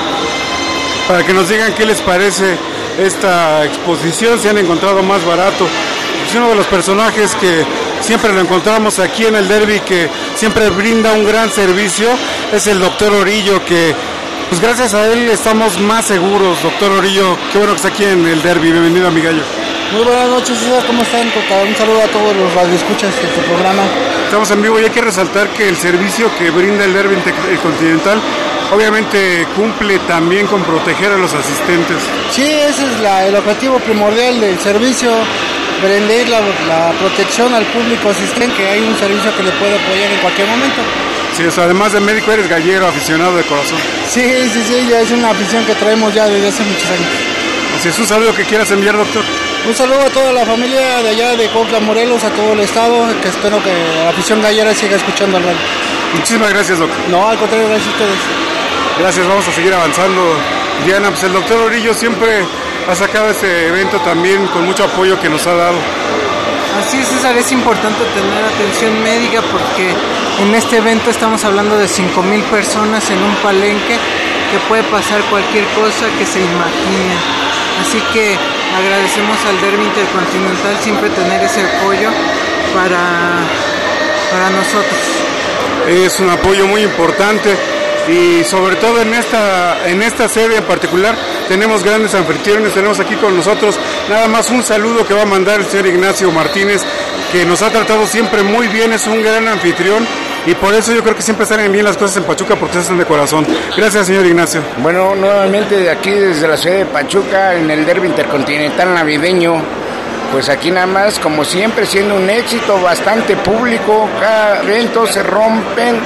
para que nos digan qué les parece esta exposición, si han encontrado más barato. Es uno de los personajes que siempre lo encontramos aquí en el Derby, que siempre brinda un gran servicio, es el doctor Orillo, que pues gracias a él estamos más seguros. Doctor Orillo, qué bueno que está aquí en el Derby. Bienvenido a mi gallo. Muy buenas noches, César, ¿cómo están? Un saludo a todos los radioescuchas de tu programa. Estamos en vivo y hay que resaltar que el servicio que brinda el Derby Intercontinental obviamente cumple también con proteger a los asistentes. Sí, ese es la, el objetivo primordial del servicio, brindar la, la protección al público asistente, que hay un servicio que le puede apoyar en cualquier momento. Sí, o sea, además de médico, eres gallero, aficionado de corazón. Sí, sí, sí, ya es una afición que traemos ya desde hace muchos años. Así es, un saludo que quieras enviar, doctor. Un saludo a toda la familia de allá de Cuautla, Morelos, a todo el estado, que espero que la afición gallera siga escuchando al radio. Muchísimas gracias, doctor. No, al contrario, gracias a ustedes. Gracias, vamos a seguir avanzando. Diana, pues el doctor Orillo siempre ha sacado este evento también con mucho apoyo que nos ha dado. Así es, César, es importante tener atención médica porque en este evento estamos hablando de cinco mil personas en un palenque, que puede pasar cualquier cosa que se imagine. Así que agradecemos al Derby Intercontinental siempre tener ese apoyo para, para nosotros. Es un apoyo muy importante, y sobre todo en esta en esta sede en particular tenemos grandes anfitriones. Tenemos aquí con nosotros nada más un saludo que va a mandar el señor Ignacio Martínez, que nos ha tratado siempre muy bien, es un gran anfitrión, y por eso yo creo que siempre salen bien las cosas en Pachuca, porque están de corazón. Gracias, señor Ignacio. Bueno, nuevamente de aquí desde la ciudad de Pachuca, en el Derby Intercontinental navideño, pues aquí nada más, como siempre, siendo un éxito, bastante público, cada evento se rompen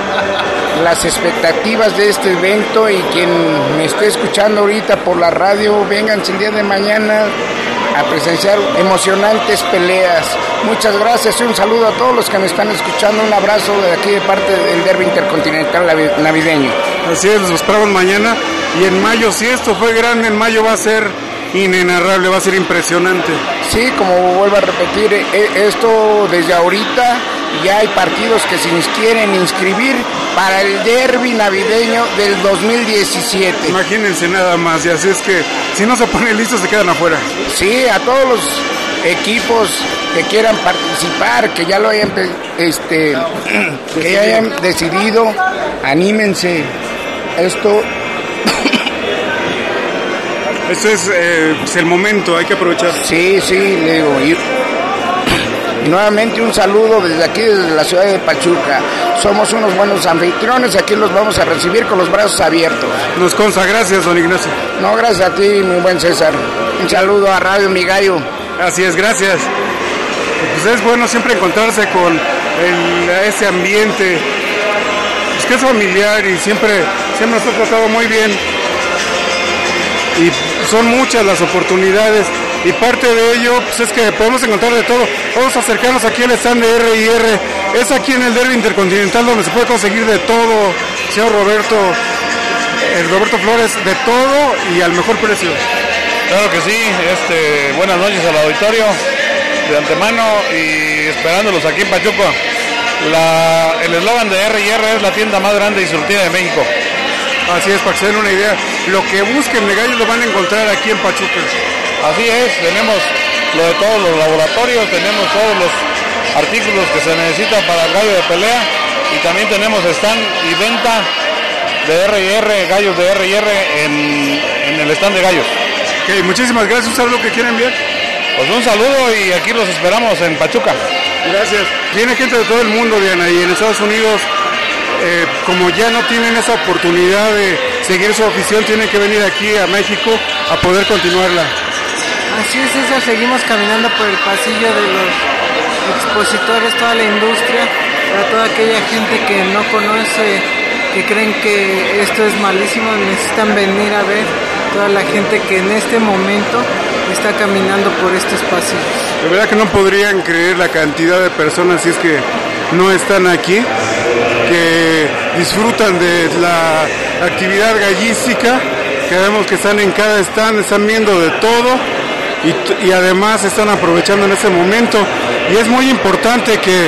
las expectativas de este evento, y quien me esté escuchando ahorita por la radio, vénganse el día de mañana a presenciar emocionantes peleas. Muchas gracias y un saludo a todos los que me están escuchando. Un abrazo de aquí de parte del Derby Intercontinental navideño. Así es, los esperamos mañana, y en mayo, si esto fue grande, en mayo va a ser inenarrable, va a ser impresionante. Sí, como vuelvo a repetir, esto desde ahorita ya hay partidos que se quieren inscribir para el derbi navideño del dos mil diecisiete. Imagínense nada más, y así es que si no se ponen listos se quedan afuera. Sí, a todos los equipos que quieran participar, que ya lo hayan este que ya hayan decidido, anímense. Esto Esto es, eh, es el momento, hay que aprovechar. Sí, sí, le digo. Y, y nuevamente un saludo desde aquí, desde la ciudad de Pachuca. Somos unos buenos anfitriones, aquí los vamos a recibir con los brazos abiertos. Nos consta, gracias, don Ignacio. No, gracias a ti, mi buen César. Un saludo a Radio Mi Gallo. Así es, gracias. Pues es bueno siempre encontrarse con el, ese ambiente, pues que es familiar, y siempre, siempre nos ha tratado muy bien. Y son muchas las oportunidades, y parte de ello pues es que podemos encontrar de todo. Vamos a acercarnos aquí al stand de R y R. Es aquí en el Derby Intercontinental donde se puede conseguir de todo, señor Roberto, el Roberto Flores, de todo y al mejor precio. Claro que sí. Este, buenas noches al auditorio de antemano, y esperándolos aquí en Pachuca. La, el eslogan de R y R es la tienda más grande y surtida de México. Así es, para que se den una idea, lo que busquen de gallos lo van a encontrar aquí en Pachuca. Así es, tenemos lo de todos los laboratorios, tenemos todos los artículos que se necesitan para el gallo de pelea, y también tenemos stand y venta de R y R, gallos de R y R en, en el stand de gallos. Ok, muchísimas gracias. ¿Un saludo que quieren enviar? Pues un saludo, y aquí los esperamos en Pachuca. Gracias. Viene gente de todo el mundo, Diana, y en Estados Unidos, eh, como ya no tienen esa oportunidad de seguir su afición, tienen que venir aquí a México a poder continuarla. Así es, César, seguimos caminando por el pasillo de los expositores, toda la industria, para toda aquella gente que no conoce, que creen que esto es malísimo, necesitan venir a ver toda la gente que en este momento está caminando por estos pasillos. De verdad que no podrían creer la cantidad de personas, si es que no están aquí, que disfrutan de la actividad gallística, que vemos que están en cada stand, están viendo de todo y, y además están aprovechando en este momento. Y es muy importante que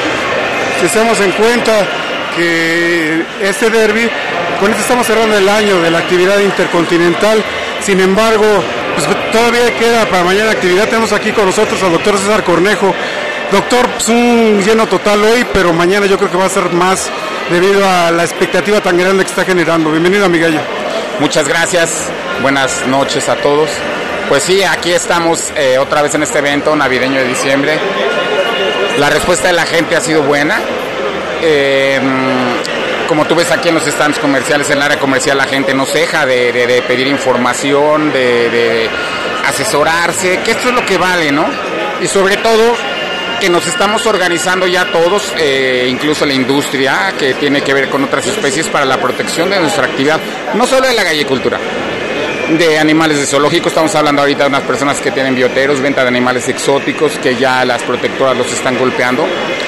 estemos en cuenta que este derbi, con esto estamos cerrando el año de la actividad intercontinental. Sin embargo, pues todavía queda para mañana actividad. Tenemos aquí con nosotros al doctor César Cornejo. Doctor, pues un lleno total hoy, pero mañana yo creo que va a ser más debido a la expectativa tan grande que está generando. Bienvenido a Mi Gallo. Muchas gracias, buenas noches a todos. Pues sí, aquí estamos eh, otra vez en este evento navideño de diciembre. La respuesta de la gente ha sido buena. Eh, como tú ves aquí en los stands comerciales, en el área comercial, la gente no ceja de, de, de pedir información, de, de asesorarse, que esto es lo que vale, ¿no? Y sobre todo que nos estamos organizando ya todos, eh, incluso la industria que tiene que ver con otras especies, para la protección de nuestra actividad, no solo de la gallicultura, de animales de zoológico. Estamos hablando ahorita de unas personas que tienen bioteros, venta de animales exóticos, que ya las protectoras los están golpeando.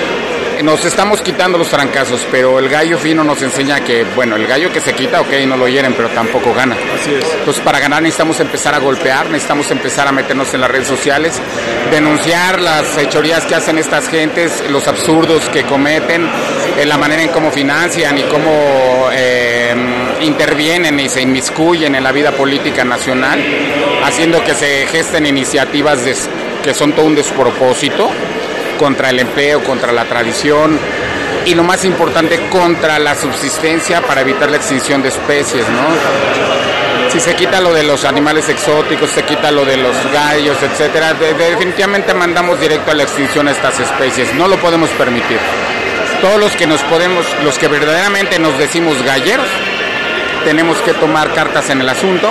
Nos estamos quitando los trancazos, pero el gallo fino nos enseña que, bueno, el gallo que se quita, ok, no lo hieren, pero tampoco gana. Así es. Entonces, para ganar necesitamos empezar a golpear, necesitamos empezar a meternos en las redes sociales, denunciar las fechorías que hacen estas gentes, los absurdos que cometen, eh, la manera en cómo financian y cómo eh, intervienen y se inmiscuyen en la vida política nacional, haciendo que se gesten iniciativas des- que son todo un despropósito contra el empleo, contra la tradición y lo más importante, contra la subsistencia para evitar la extinción de especies, ¿no? Si se quita lo de los animales exóticos, se quita lo de los gallos, etcétera, de, de, definitivamente mandamos directo a la extinción a estas especies. No lo podemos permitir. Todos los que nos podemos, los que verdaderamente nos decimos galleros, tenemos que tomar cartas en el asunto.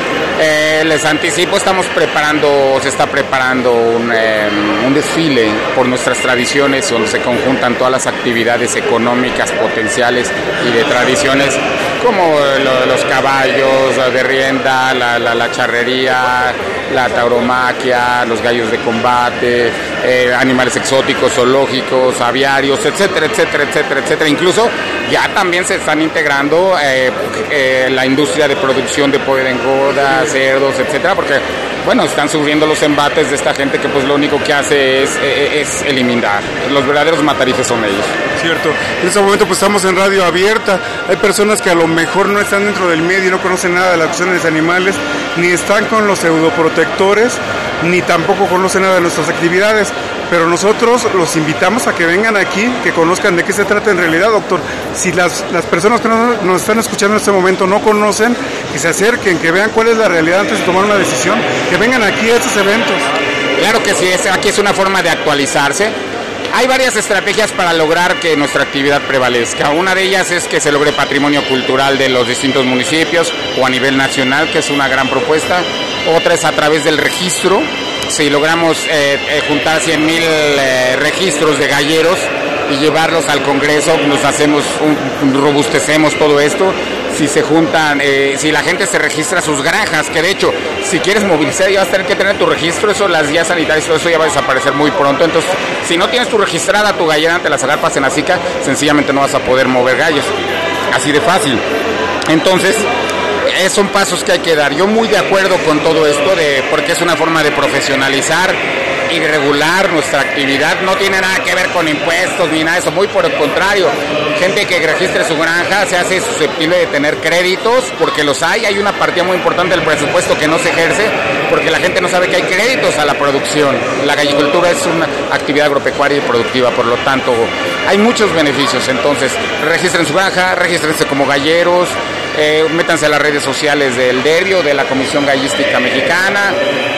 Eh, les anticipo, estamos preparando, se está preparando un, eh, un desfile por nuestras tradiciones, donde se conjuntan todas las actividades económicas potenciales y de tradiciones, como lo, los caballos de rienda, la, la, la charrería, la tauromaquia, los gallos de combate, eh, animales exóticos, zoológicos, aviarios, etcétera, etcétera, etcétera, etcétera. Incluso ya también se están integrando eh, eh, la industria de producción de pollo de engorda, cerdos, etcétera, porque bueno, están sufriendo los embates de esta gente que pues lo único que hace es, es, es eliminar. Los verdaderos matarifes son ellos. Cierto. En este momento pues estamos en radio abierta. Hay personas que a lo mejor no están dentro del medio y no conocen nada de las cuestiones de animales, ni están con los pseudoprotectores, ni tampoco conocen nada de nuestras actividades. Pero nosotros los invitamos a que vengan aquí, que conozcan de qué se trata en realidad, doctor. Si las, las personas que nos, nos están escuchando en este momento no conocen, que se acerquen, que vean cuál es la realidad antes de tomar una decisión, que vengan aquí a estos eventos. Claro que sí, es, aquí es una forma de actualizarse. Hay varias estrategias para lograr que nuestra actividad prevalezca. Una de ellas es que se logre patrimonio cultural de los distintos municipios o a nivel nacional, que es una gran propuesta. Otra es a través del registro. Si logramos eh, eh, juntar cien mil eh, registros de galleros y llevarlos al Congreso, nos hacemos, un, robustecemos todo esto. Si se juntan, eh, si la gente se registra sus granjas, que de hecho, si quieres movilizar, ya vas a tener que tener tu registro, eso, las guías sanitarias, todo eso ya va a desaparecer muy pronto. Entonces, si no tienes tu registrada tu gallera ante las agarpas en la SICA, sencillamente no vas a poder mover gallos. Así de fácil. Entonces, eh, son pasos que hay que dar. Yo muy de acuerdo con todo esto, de porque es una forma de profesionalizar y regular nuestra actividad. No tiene nada que ver con impuestos ni nada de eso, muy por el contrario. Gente que registre su granja se hace susceptible de tener créditos, porque los hay. Hay una partida muy importante del presupuesto que no se ejerce, porque la gente no sabe que hay créditos a la producción. La gallicultura es una actividad agropecuaria y productiva, por lo tanto hay muchos beneficios. Entonces, registren su granja, regístrense como galleros, eh, métanse a las redes sociales del derbi o de la Comisión Gallística Mexicana.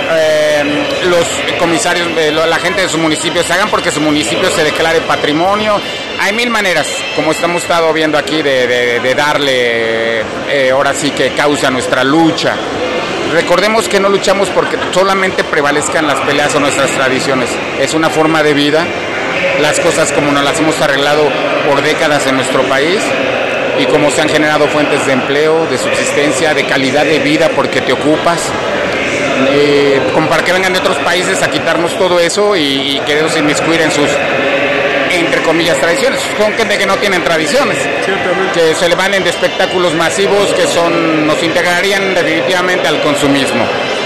Eh, los comisarios, eh, la gente de su municipio se hagan porque su municipio se declare patrimonio. Hay mil maneras, como estamos estado viendo aquí, de, de, de darle eh, ahora sí que causa a nuestra lucha. Recordemos que no luchamos porque solamente prevalezcan las peleas o nuestras tradiciones. Es una forma de vida las cosas como nos las hemos arreglado por décadas en nuestro país y cómo se han generado fuentes de empleo, de subsistencia, de calidad de vida porque te ocupas. Eh, como para que vengan de otros países a quitarnos todo eso y, y querernos inmiscuir en sus, entre comillas, tradiciones. Son gente que no tienen tradiciones, que se le valen de espectáculos masivos que son nos integrarían definitivamente al consumismo.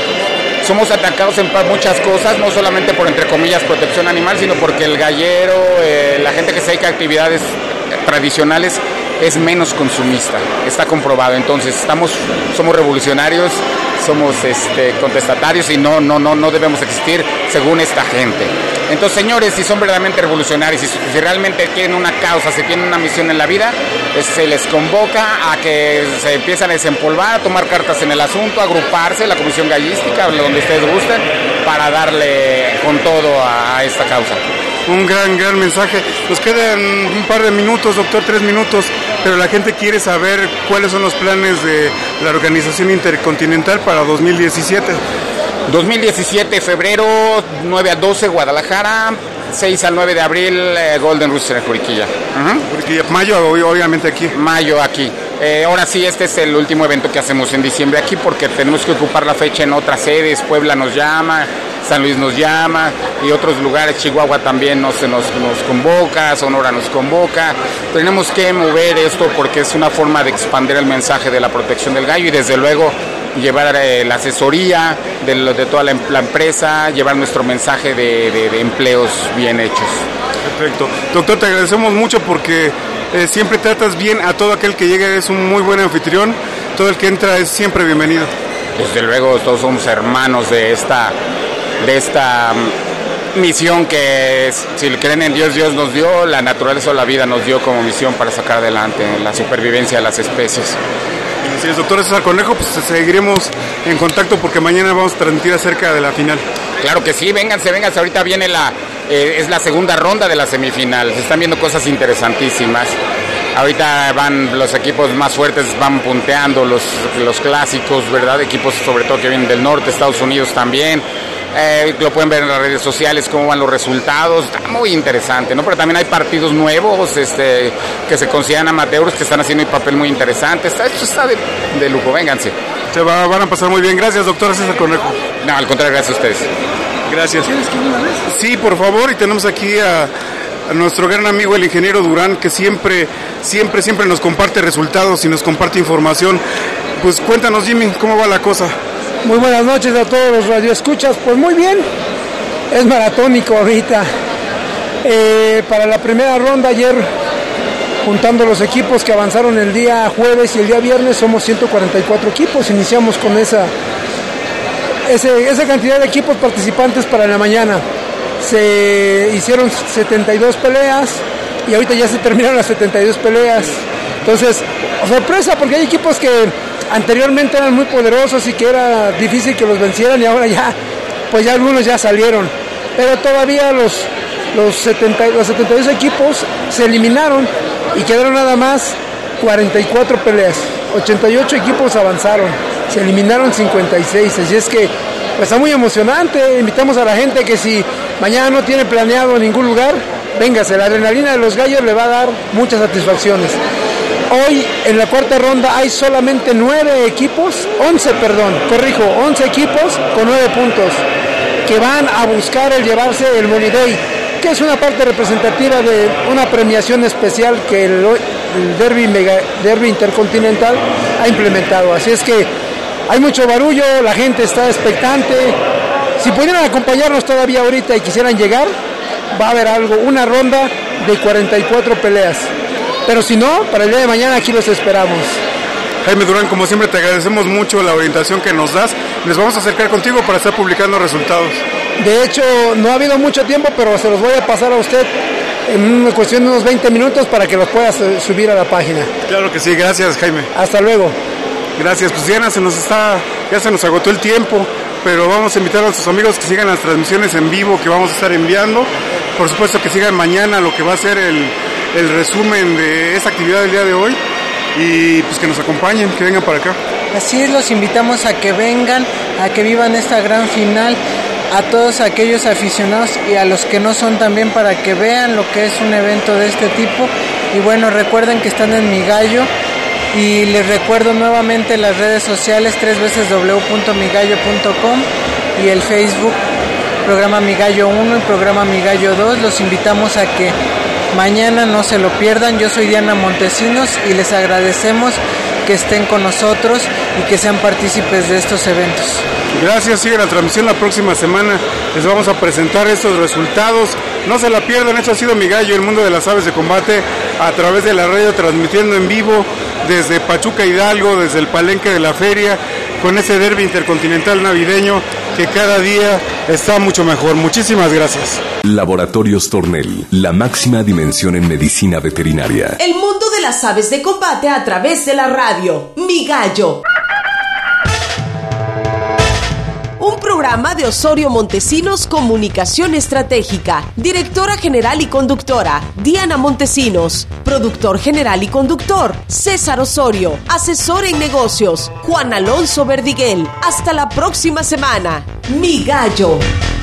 Somos atacados en muchas cosas, no solamente por, entre comillas, protección animal, sino porque el gallero, eh, la gente que se dedica a actividades tradicionales es menos consumista, está comprobado. Entonces estamos, somos revolucionarios, somos este, contestatarios y no, no, no, no debemos existir según esta gente. Entonces, señores, si son verdaderamente revolucionarios, si, si realmente tienen una causa, si tienen una misión en la vida, es, se les convoca a que se empiecen a desempolvar, a tomar cartas en el asunto, a agruparse, la comisión gallística, donde ustedes gusten, para darle con todo a, a esta causa. Un gran, gran mensaje. Nos quedan un par de minutos, doctor, tres minutos, pero la gente quiere saber cuáles son los planes de la Organización Intercontinental para dos mil diecisiete. dos mil diecisiete, febrero, nueve a doce, Guadalajara, seis al nueve de abril, eh, Golden Rooster en Juriquilla. Uh-huh. Juriquilla. Mayo, obviamente aquí. Mayo aquí. Eh, ahora sí, este es el último evento que hacemos en diciembre aquí porque tenemos que ocupar la fecha en otras sedes. Puebla nos llama, San Luis nos llama y otros lugares, Chihuahua también nos, nos, nos convoca, Sonora nos convoca. Tenemos que mover esto porque es una forma de expandir el mensaje de la protección del gallo y desde luego llevar eh, la asesoría de, de toda la, la empresa, llevar nuestro mensaje de, de, de empleos bien hechos. Perfecto. Doctor, te agradecemos mucho porque eh, siempre tratas bien a todo aquel que llega, eres un muy buen anfitrión, todo el que entra es siempre bienvenido. Desde luego todos somos hermanos de esta, de esta misión que si creen en Dios, Dios nos dio, la naturaleza o la vida nos dio como misión para sacar adelante la supervivencia de las especies. Así es, doctor César Cornejo, pues seguiremos en contacto porque mañana vamos a transmitir acerca de la final. Claro que sí, vénganse, vénganse, ahorita viene la, eh, es la segunda ronda de la semifinal, se están viendo cosas interesantísimas. Ahorita van los equipos más fuertes, van punteando los, los clásicos, ¿verdad? Equipos sobre todo que vienen del norte, Estados Unidos también. Eh, lo pueden ver en las redes sociales, cómo van los resultados, está muy interesante, ¿no? Pero también hay partidos nuevos este, que se consideran amateurs, que están haciendo un papel muy interesante. Está, esto está de, de lujo, vénganse. Se va, van a pasar muy bien, gracias, doctor César Cornejo. No, al contrario, gracias a ustedes. Gracias. Sí, por favor, y tenemos aquí a, a nuestro gran amigo el ingeniero Durán, que siempre, siempre, siempre nos comparte resultados y nos comparte información. Pues cuéntanos, Jimmy, ¿cómo va la cosa? Muy buenas noches a todos los radioescuchas. Pues muy bien, es maratónico ahorita. Eh, para la primera ronda ayer, juntando los equipos que avanzaron el día jueves y el día viernes, somos ciento cuarenta y cuatro equipos. Iniciamos con esa, ese, esa cantidad de equipos participantes para la mañana. Se hicieron setenta y dos peleas y ahorita ya se terminaron las setenta y dos peleas. Entonces, sorpresa, porque hay equipos que anteriormente eran muy poderosos y que era difícil que los vencieran y ahora ya, pues ya algunos ya salieron. Pero todavía los, los, setenta, los setenta y dos equipos se eliminaron y quedaron nada más cuarenta y cuatro peleas. ochenta y ocho equipos avanzaron, se eliminaron cincuenta y seis, así es que pues está muy emocionante. Invitamos a la gente que si mañana no tiene planeado ningún lugar, véngase, la adrenalina de los gallos le va a dar muchas satisfacciones. Hoy en la cuarta ronda hay solamente nueve equipos, once, perdón, corrijo, once equipos con nueve puntos que van a buscar el llevarse el Money Day, que es una parte representativa de una premiación especial que el, el Derby, Mega, Derby Intercontinental ha implementado. Así es que hay mucho barullo, la gente está expectante. Si pudieran acompañarnos todavía ahorita y quisieran llegar, va a haber algo, una ronda de cuarenta y cuatro peleas. Pero si no, para el día de mañana aquí los esperamos. Jaime Durán, como siempre te agradecemos mucho la orientación que nos das. Nos vamos a acercar contigo para estar publicando resultados. De hecho, no ha habido mucho tiempo, pero se los voy a pasar a usted en una cuestión de unos veinte minutos para que los pueda subir a la página. Claro que sí, gracias Jaime. Hasta luego. Gracias, pues Diana, se nos está, ya se nos agotó el tiempo, pero vamos a invitar a nuestros amigos que sigan las transmisiones en vivo que vamos a estar enviando. Por supuesto que sigan mañana lo que va a ser el, el resumen de esta actividad del día de hoy y pues que nos acompañen, que vengan para acá. Así es, los invitamos a que vengan, a que vivan esta gran final, a todos aquellos aficionados y a los que no son también, para que vean lo que es un evento de este tipo. Y bueno, recuerden que están en Mi Gallo, y les recuerdo nuevamente las redes sociales, tres veces w punto mi gallo punto com, y el Facebook, programa Mi Gallo uno y programa Mi Gallo dos. Los invitamos a que mañana no se lo pierdan. Yo soy Diana Montesinos y les agradecemos que estén con nosotros y que sean partícipes de estos eventos. Gracias, sigue la transmisión la próxima semana. Les vamos a presentar estos resultados. No se la pierdan, esto ha sido Mi Gallo, el mundo de las aves de combate, a través de la radio, transmitiendo en vivo desde Pachuca Hidalgo, desde el palenque de la feria, con ese derbi intercontinental navideño que cada día está mucho mejor. Muchísimas gracias. Laboratorios Tornel, la máxima dimensión en medicina veterinaria. El mundo de las aves de combate a través de la radio. Mi Gallo. Un programa de Osorio Montesinos Comunicación Estratégica. Directora general y conductora, Diana Montesinos. Productor general y conductor, César Osorio. Asesor en negocios, Juan Alonso Verdiguel. Hasta la próxima semana. Mi Gallo.